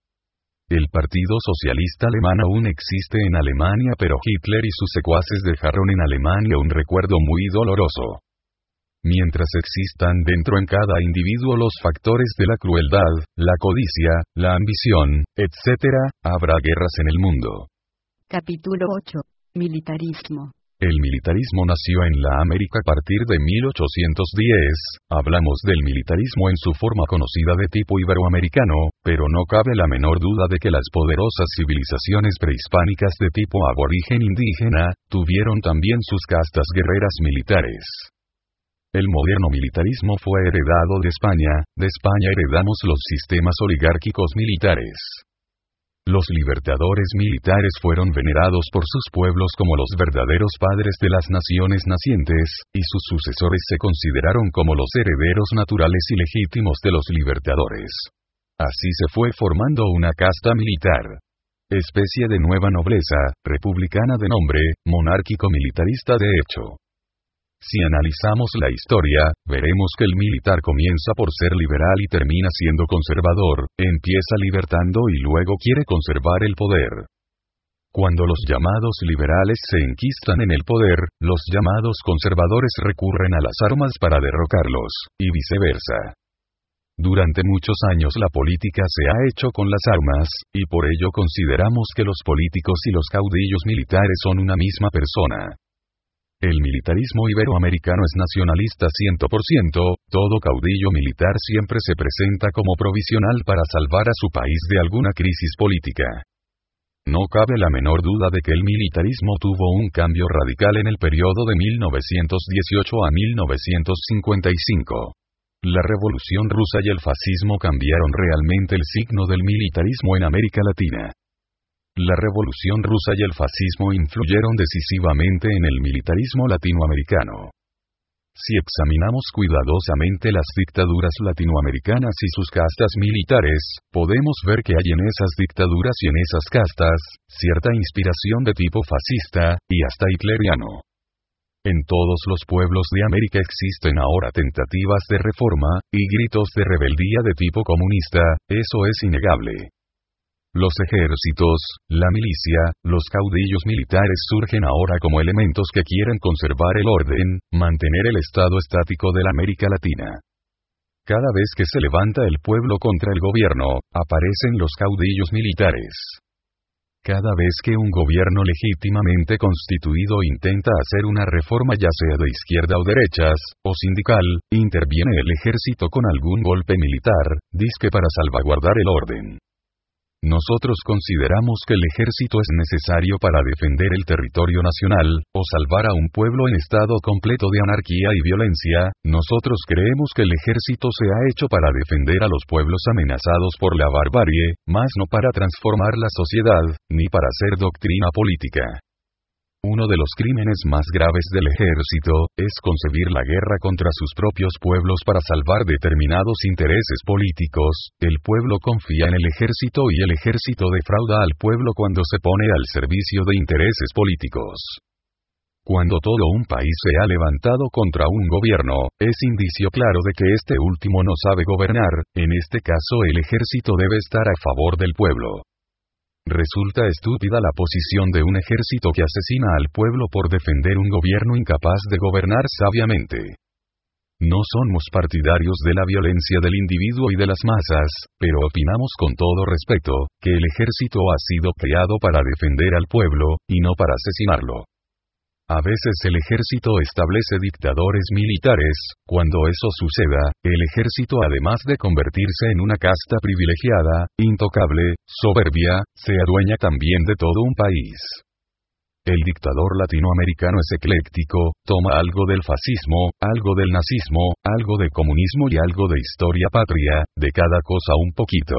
El Partido Socialista Alemán aún existe en Alemania, pero Hitler y sus secuaces dejaron en Alemania un recuerdo muy doloroso. Mientras existan dentro en cada individuo los factores de la crueldad, la codicia, la ambición, etc., habrá guerras en el mundo. Capítulo 8. Militarismo. El militarismo nació en la América a partir de 1810, hablamos del militarismo en su forma conocida de tipo iberoamericano, pero no cabe la menor duda de que las poderosas civilizaciones prehispánicas de tipo aborigen indígena, tuvieron también sus castas guerreras militares. El moderno militarismo fue heredado de España heredamos los sistemas oligárquicos militares. Los libertadores militares fueron venerados por sus pueblos como los verdaderos padres de las naciones nacientes, y sus sucesores se consideraron como los herederos naturales y legítimos de los libertadores. Así se fue formando una casta militar. Especie de nueva nobleza, republicana de nombre, monárquico-militarista de hecho. Si analizamos la historia, veremos que el militar comienza por ser liberal y termina siendo conservador, empieza libertando y luego quiere conservar el poder. Cuando los llamados liberales se enquistan en el poder, los llamados conservadores recurren a las armas para derrocarlos, y viceversa. Durante muchos años la política se ha hecho con las armas, y por ello consideramos que los políticos y los caudillos militares son una misma persona. El militarismo iberoamericano es nacionalista 100%, todo caudillo militar siempre se presenta como provisional para salvar a su país de alguna crisis política. No cabe la menor duda de que el militarismo tuvo un cambio radical en el periodo de 1918 a 1955. La Revolución Rusa y el fascismo cambiaron realmente el signo del militarismo en América Latina. La Revolución Rusa y el fascismo influyeron decisivamente en el militarismo latinoamericano. Si examinamos cuidadosamente las dictaduras latinoamericanas y sus castas militares, podemos ver que hay en esas dictaduras y en esas castas, cierta inspiración de tipo fascista, y hasta hitleriano. En todos los pueblos de América existen ahora tentativas de reforma, y gritos de rebeldía de tipo comunista, eso es innegable. Los ejércitos, la milicia, los caudillos militares surgen ahora como elementos que quieren conservar el orden, mantener el estado estático de la América Latina. Cada vez que se levanta el pueblo contra el gobierno, aparecen los caudillos militares. Cada vez que un gobierno legítimamente constituido intenta hacer una reforma ya sea de izquierda o derechas, o sindical, interviene el ejército con algún golpe militar, dizque para salvaguardar el orden. Nosotros consideramos que el ejército es necesario para defender el territorio nacional, o salvar a un pueblo en estado completo de anarquía y violencia. Nosotros creemos que el ejército se ha hecho para defender a los pueblos amenazados por la barbarie, mas no para transformar la sociedad, ni para hacer doctrina política. Uno de los crímenes más graves del ejército, es concebir la guerra contra sus propios pueblos para salvar determinados intereses políticos. El pueblo confía en el ejército y el ejército defrauda al pueblo cuando se pone al servicio de intereses políticos. Cuando todo un país se ha levantado contra un gobierno, es indicio claro de que este último no sabe gobernar. En este caso el ejército debe estar a favor del pueblo. Resulta estúpida la posición de un ejército que asesina al pueblo por defender un gobierno incapaz de gobernar sabiamente. No somos partidarios de la violencia del individuo y de las masas, pero opinamos con todo respeto, que el ejército ha sido creado para defender al pueblo, y no para asesinarlo. A veces el ejército establece dictadores militares. Cuando eso suceda, el ejército, además de convertirse en una casta privilegiada, intocable, soberbia, se adueña también de todo un país. El dictador latinoamericano es ecléctico, toma algo del fascismo, algo del nazismo, algo de comunismo y algo de historia patria, de cada cosa un poquito.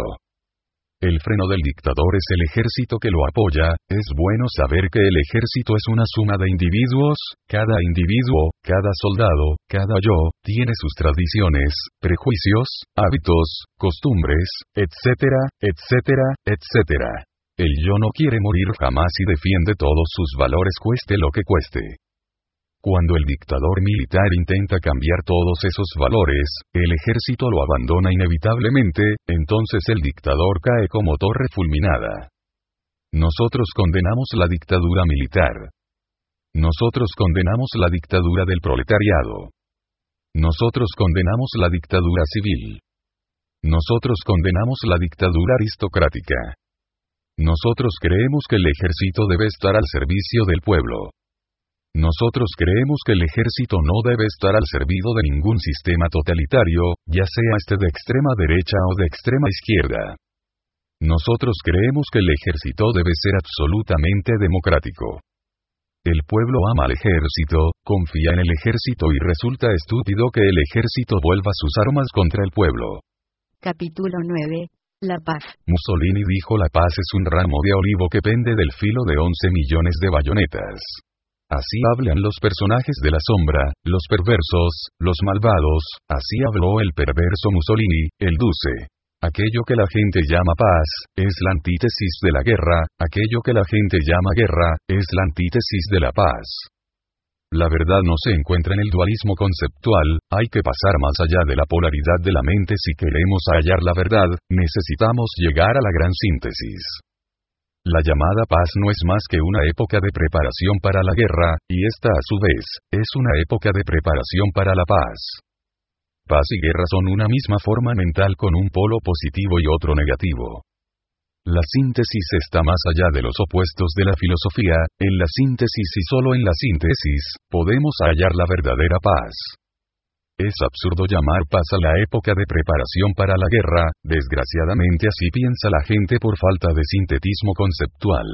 El freno del dictador es el ejército que lo apoya. Es bueno saber que el ejército es una suma de individuos. Cada individuo, cada soldado, cada yo, tiene sus tradiciones, prejuicios, hábitos, costumbres, etcétera, etcétera, etcétera. El yo no quiere morir jamás y defiende todos sus valores cueste lo que cueste. Cuando el dictador militar intenta cambiar todos esos valores, el ejército lo abandona inevitablemente. Entonces el dictador cae como torre fulminada. Nosotros condenamos la dictadura militar. Nosotros condenamos la dictadura del proletariado. Nosotros condenamos la dictadura civil. Nosotros condenamos la dictadura aristocrática. Nosotros creemos que el ejército debe estar al servicio del pueblo. Nosotros creemos que el ejército no debe estar al servicio de ningún sistema totalitario, ya sea este de extrema derecha o de extrema izquierda. Nosotros creemos que el ejército debe ser absolutamente democrático. El pueblo ama al ejército, confía en el ejército y resulta estúpido que el ejército vuelva sus armas contra el pueblo. Capítulo 9. La paz. Mussolini dijo: la paz es un ramo de olivo que pende del filo de 11 millones de bayonetas. Así hablan los personajes de la sombra, los perversos, los malvados. Así habló el perverso Mussolini, el Duce. Aquello que la gente llama paz, es la antítesis de la guerra. Aquello que la gente llama guerra, es la antítesis de la paz. La verdad no se encuentra en el dualismo conceptual. Hay que pasar más allá de la polaridad de la mente si queremos hallar la verdad. Necesitamos llegar a la gran síntesis. La llamada paz no es más que una época de preparación para la guerra, y esta a su vez, es una época de preparación para la paz. Paz y guerra son una misma forma mental con un polo positivo y otro negativo. La síntesis está más allá de los opuestos de la filosofía. En la síntesis y solo en la síntesis, podemos hallar la verdadera paz. Es absurdo llamar paz a la época de preparación para la guerra. Desgraciadamente así piensa la gente por falta de sintetismo conceptual.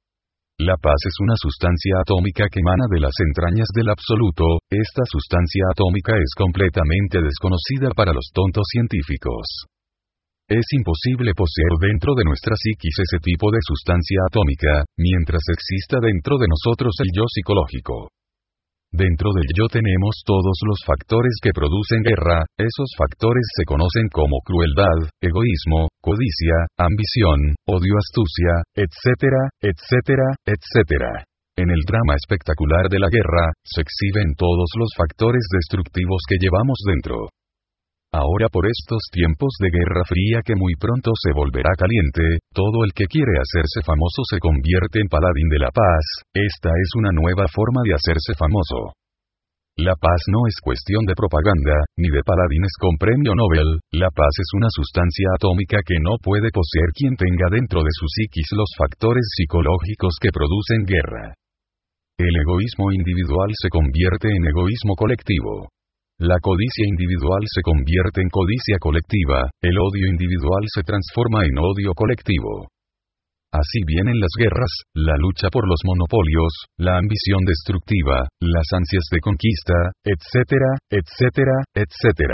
La paz es una sustancia atómica que emana de las entrañas del absoluto. Esta sustancia atómica es completamente desconocida para los tontos científicos. Es imposible poseer dentro de nuestra psiquis ese tipo de sustancia atómica, mientras exista dentro de nosotros el yo psicológico. Dentro del yo tenemos todos los factores que producen guerra. Esos factores se conocen como crueldad, egoísmo, codicia, ambición, odio, astucia, etcétera, etcétera, etcétera. En el drama espectacular de la guerra, se exhiben todos los factores destructivos que llevamos dentro. Ahora, por estos tiempos de guerra fría que muy pronto se volverá caliente, todo el que quiere hacerse famoso se convierte en paladín de la paz. Esta es una nueva forma de hacerse famoso. La paz no es cuestión de propaganda, ni de paladines con premio Nobel. La paz es una sustancia atómica que no puede poseer quien tenga dentro de su psiquis los factores psicológicos que producen guerra. El egoísmo individual se convierte en egoísmo colectivo. La codicia individual se convierte en codicia colectiva. El odio individual se transforma en odio colectivo. Así vienen las guerras, la lucha por los monopolios, la ambición destructiva, las ansias de conquista, etcétera, etcétera, etcétera.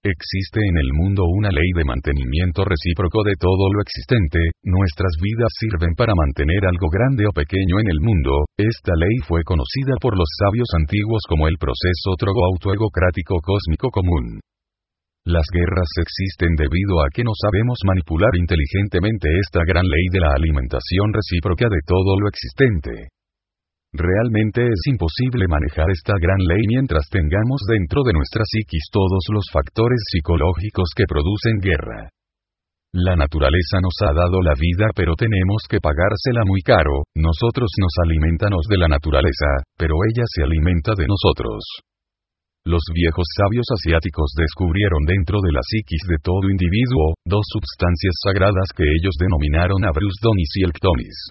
Existe en el mundo una ley de mantenimiento recíproco de todo lo existente, nuestras vidas sirven para mantener algo grande o pequeño en el mundo, esta ley fue conocida por los sabios antiguos como el proceso autoegocrático cósmico común. Las guerras existen debido a que no sabemos manipular inteligentemente esta gran ley de la alimentación recíproca de todo lo existente. Realmente es imposible manejar esta gran ley mientras tengamos dentro de nuestra psiquis todos los factores psicológicos que producen guerra. La naturaleza nos ha dado la vida pero tenemos que pagársela muy caro, nosotros nos alimentamos de la naturaleza, pero ella se alimenta de nosotros. Los viejos sabios asiáticos descubrieron dentro de la psiquis de todo individuo, dos sustancias sagradas que ellos denominaron abrusdonis y elktonis.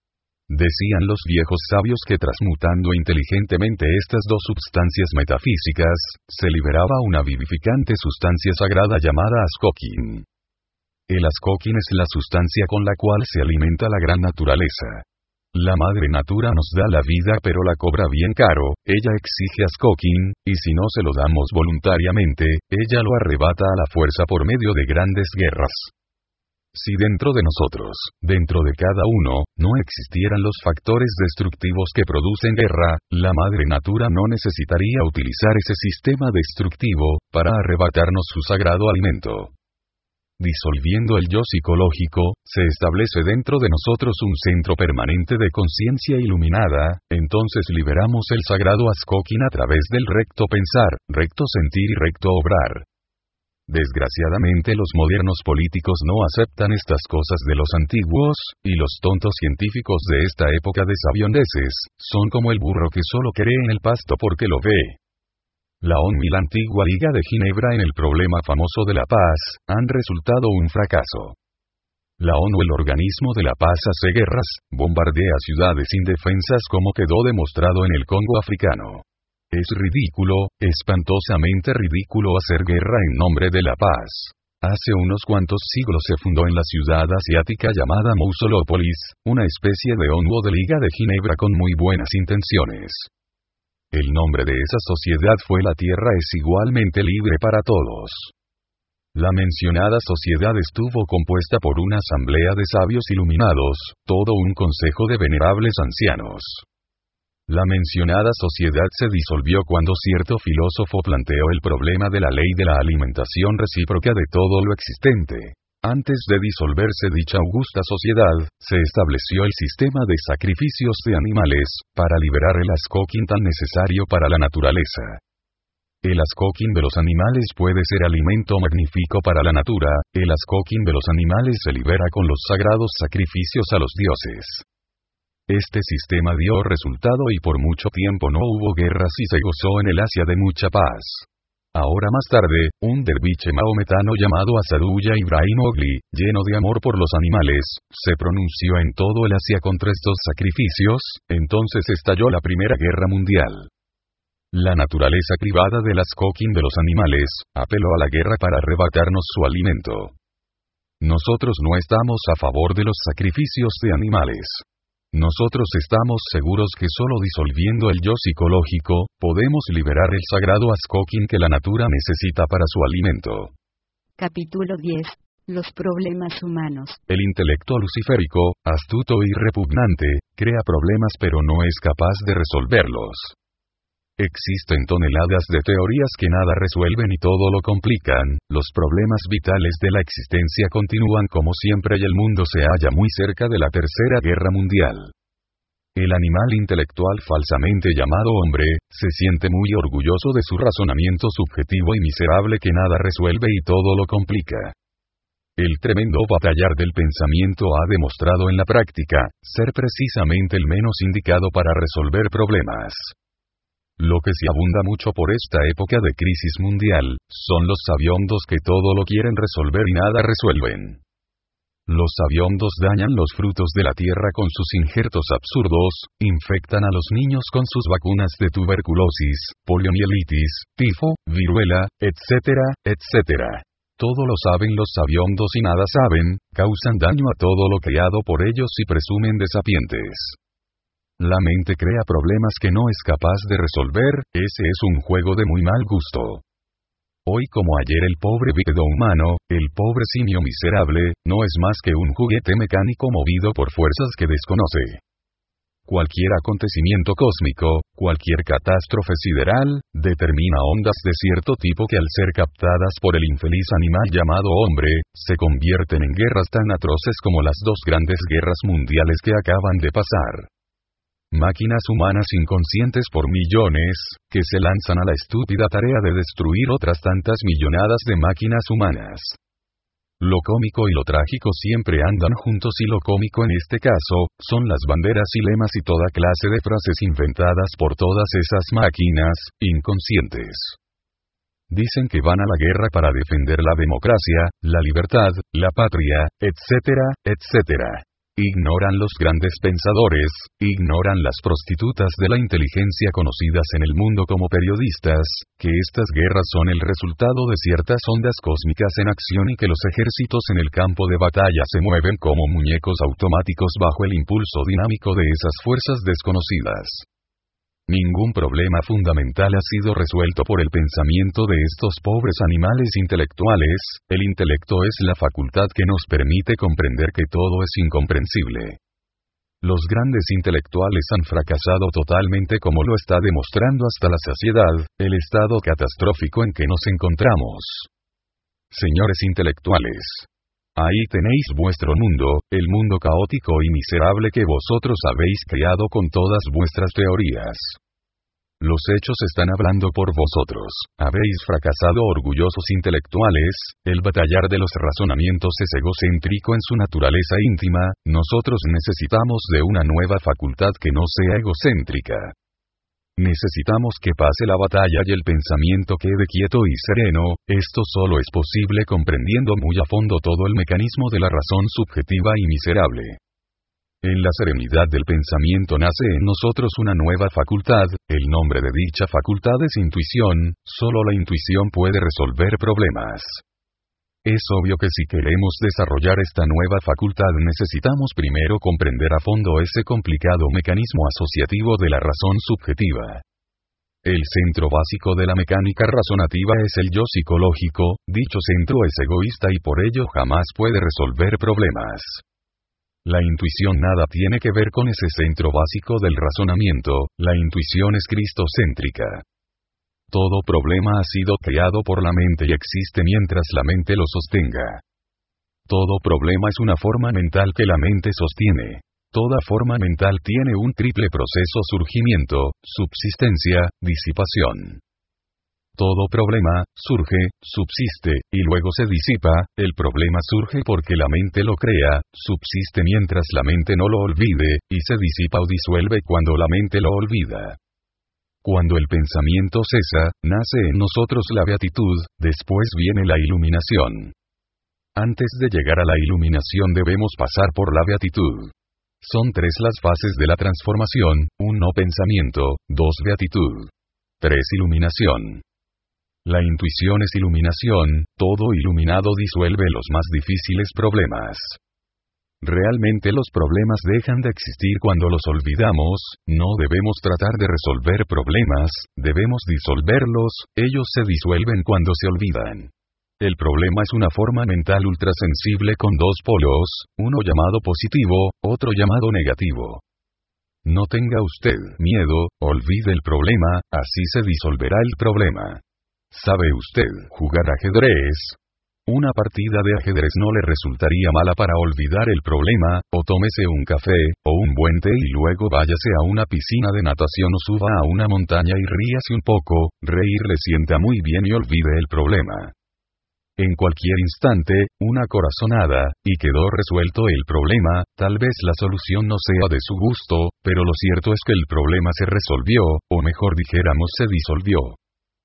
Decían los viejos sabios que transmutando inteligentemente estas dos sustancias metafísicas, se liberaba una vivificante sustancia sagrada llamada Askokin. El Askokin es la sustancia con la cual se alimenta la gran naturaleza. La madre natura nos da la vida pero la cobra bien caro, ella exige Askokin, y si no se lo damos voluntariamente, ella lo arrebata a la fuerza por medio de grandes guerras. Si dentro de nosotros, dentro de cada uno, no existieran los factores destructivos que producen guerra, la madre natura no necesitaría utilizar ese sistema destructivo, para arrebatarnos su sagrado alimento. Disolviendo el yo psicológico, se establece dentro de nosotros un centro permanente de conciencia iluminada, entonces liberamos el sagrado Askokin a través del recto pensar, recto sentir y recto obrar. Desgraciadamente los modernos políticos no aceptan estas cosas de los antiguos, y los tontos científicos de esta época de sabiondeces, son como el burro que solo cree en el pasto porque lo ve. La ONU y la antigua Liga de Ginebra en el problema famoso de la paz, han resultado un fracaso. La ONU, el organismo de la paz, hace guerras, bombardea ciudades indefensas como quedó demostrado en el Congo africano. Es ridículo, espantosamente ridículo hacer guerra en nombre de la paz. Hace unos cuantos siglos se fundó en la ciudad asiática llamada Mousolópolis, una especie de ONU de Liga de Ginebra con muy buenas intenciones. El nombre de esa sociedad fue La Tierra es igualmente libre para todos. La mencionada sociedad estuvo compuesta por una asamblea de sabios iluminados, todo un consejo de venerables ancianos. La mencionada sociedad se disolvió cuando cierto filósofo planteó el problema de la ley de la alimentación recíproca de todo lo existente. Antes de disolverse dicha augusta sociedad, se estableció el sistema de sacrificios de animales, para liberar el Askokin tan necesario para la naturaleza. El Askokin de los animales puede ser alimento magnífico para la natura, el Askokin de los animales se libera con los sagrados sacrificios a los dioses. Este sistema dio resultado y por mucho tiempo no hubo guerras y se gozó en el Asia de mucha paz. Ahora más tarde, un derviche maometano llamado Asadulla Ibrahim Ogli, lleno de amor por los animales, se pronunció en todo el Asia contra estos sacrificios, entonces estalló la Primera Guerra Mundial. La naturaleza privada del Askokin de los animales, apeló a la guerra para arrebatarnos su alimento. Nosotros no estamos a favor de los sacrificios de animales. Nosotros estamos seguros que solo disolviendo el yo psicológico, podemos liberar el sagrado Askokin que la natura necesita para su alimento. Capítulo 10. Los problemas humanos. El intelecto luciférico, astuto y repugnante, crea problemas pero no es capaz de resolverlos. Existen toneladas de teorías que nada resuelven y todo lo complican, los problemas vitales de la existencia continúan como siempre y el mundo se halla muy cerca de la Tercera Guerra Mundial. El animal intelectual falsamente llamado hombre, se siente muy orgulloso de su razonamiento subjetivo y miserable que nada resuelve y todo lo complica. El tremendo batallar del pensamiento ha demostrado en la práctica, ser precisamente el menos indicado para resolver problemas. Lo que se abunda mucho por esta época de crisis mundial, son los sabiondos que todo lo quieren resolver y nada resuelven. Los sabiondos dañan los frutos de la tierra con sus injertos absurdos, infectan a los niños con sus vacunas de tuberculosis, poliomielitis, tifo, viruela, etcétera, etcétera. Todo lo saben los sabiondos y nada saben, causan daño a todo lo creado por ellos y presumen de sapientes. La mente crea problemas que no es capaz de resolver, ese es un juego de muy mal gusto. Hoy como ayer el pobre bípedo humano, el pobre simio miserable, no es más que un juguete mecánico movido por fuerzas que desconoce. Cualquier acontecimiento cósmico, cualquier catástrofe sideral, determina ondas de cierto tipo que al ser captadas por el infeliz animal llamado hombre, se convierten en guerras tan atroces como las dos grandes guerras mundiales que acaban de pasar. Máquinas humanas inconscientes por millones, que se lanzan a la estúpida tarea de destruir otras tantas millonadas de máquinas humanas. Lo cómico y lo trágico siempre andan juntos y lo cómico en este caso, son las banderas y lemas y toda clase de frases inventadas por todas esas máquinas, inconscientes. Dicen que van a la guerra para defender la democracia, la libertad, la patria, etcétera, etcétera. Ignoran los grandes pensadores, ignoran las prostitutas de la inteligencia conocidas en el mundo como periodistas, que estas guerras son el resultado de ciertas ondas cósmicas en acción y que los ejércitos en el campo de batalla se mueven como muñecos automáticos bajo el impulso dinámico de esas fuerzas desconocidas. Ningún problema fundamental ha sido resuelto por el pensamiento de estos pobres animales intelectuales. El intelecto es la facultad que nos permite comprender que todo es incomprensible. Los grandes intelectuales han fracasado totalmente como lo está demostrando hasta la saciedad, el estado catastrófico en que nos encontramos. Señores intelectuales, ahí tenéis vuestro mundo, el mundo caótico y miserable que vosotros habéis creado con todas vuestras teorías. Los hechos están hablando por vosotros. Habéis fracasado, orgullosos intelectuales. El batallar de los razonamientos es egocéntrico en su naturaleza íntima. Nosotros necesitamos de una nueva facultad que no sea egocéntrica. Necesitamos que pase la batalla y el pensamiento quede quieto y sereno. Esto solo es posible comprendiendo muy a fondo todo el mecanismo de la razón subjetiva y miserable. En la serenidad del pensamiento nace en nosotros una nueva facultad. El nombre de dicha facultad es intuición. Solo la intuición puede resolver problemas. Es obvio que si queremos desarrollar esta nueva facultad necesitamos primero comprender a fondo ese complicado mecanismo asociativo de la razón subjetiva. El centro básico de la mecánica razonativa es el yo psicológico. Dicho centro es egoísta y por ello jamás puede resolver problemas. La intuición nada tiene que ver con ese centro básico del razonamiento. La intuición es cristocéntrica. Todo problema ha sido creado por la mente y existe mientras la mente lo sostenga. Todo problema es una forma mental que la mente sostiene. Toda forma mental tiene un triple proceso: surgimiento, subsistencia, disipación. Todo problema surge, subsiste, y luego se disipa. El problema surge porque la mente lo crea, subsiste mientras la mente no lo olvide, y se disipa o disuelve cuando la mente lo olvida. Cuando el pensamiento cesa, nace en nosotros la beatitud, después viene la iluminación. Antes de llegar a la iluminación debemos pasar por la beatitud. Son 3 las fases de la transformación: 1 pensamiento, 2 beatitud, 3 iluminación. La intuición es iluminación. Todo iluminado disuelve los más difíciles problemas. Realmente los problemas dejan de existir cuando los olvidamos. No debemos tratar de resolver problemas, debemos disolverlos. Ellos se disuelven cuando se olvidan. El problema es una forma mental ultrasensible con 2 polos, uno llamado positivo, otro llamado negativo. No tenga usted miedo, olvide el problema, así se disolverá el problema. ¿Sabe usted jugar ajedrez? Una partida de ajedrez no le resultaría mala para olvidar el problema. O tómese un café, o un buen té y luego váyase a una piscina de natación o suba a una montaña y ríase un poco. Reír le sienta muy bien y olvide el problema. En cualquier instante, una corazonada, y quedó resuelto el problema. Tal vez la solución no sea de su gusto, pero lo cierto es que el problema se resolvió, o mejor dijéramos se disolvió.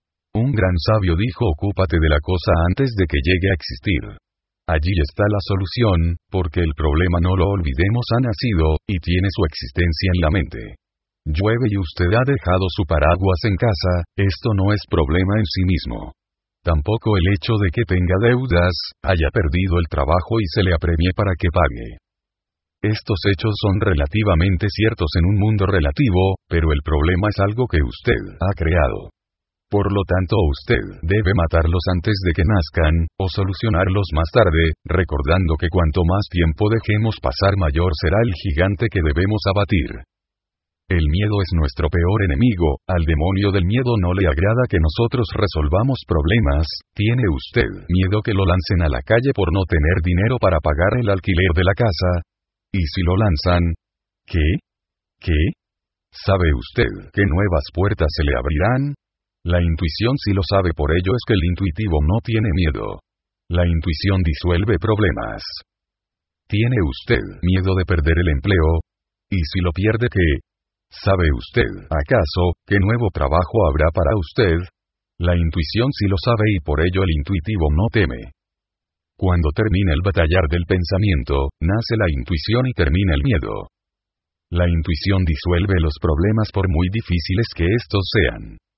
Un gran sabio dijo: ocúpate de la cosa antes de que llegue a existir. Allí está la solución, porque el problema, no lo olvidemos, ha nacido, y tiene su existencia en la mente. Llueve y usted ha dejado su paraguas en casa. Esto no es problema en sí mismo. Tampoco el hecho de que tenga deudas, haya perdido el trabajo y se le apremie para que pague. Estos hechos son relativamente ciertos en un mundo relativo, pero el problema es algo que usted ha creado. Por lo tanto, usted debe matarlos antes de que nazcan, o solucionarlos más tarde, recordando que cuanto más tiempo dejemos pasar mayor será el gigante que debemos abatir. El miedo es nuestro peor enemigo, al demonio del miedo no le agrada que nosotros resolvamos problemas. ¿Tiene usted miedo que lo lancen a la calle por no tener dinero para pagar el alquiler de la casa? ¿Y si lo lanzan? ¿Qué? ¿Qué? ¿Sabe usted qué nuevas puertas se le abrirán? La intuición sí lo sabe, por ello es que el intuitivo no tiene miedo. La intuición disuelve problemas. ¿Tiene usted miedo de perder el empleo? ¿Y si lo pierde qué? ¿Sabe usted, acaso, qué nuevo trabajo habrá para usted? La intuición sí lo sabe y por ello el intuitivo no teme. Cuando termina el batallar del pensamiento, nace la intuición y termina el miedo. La intuición disuelve los problemas por muy difíciles que estos sean.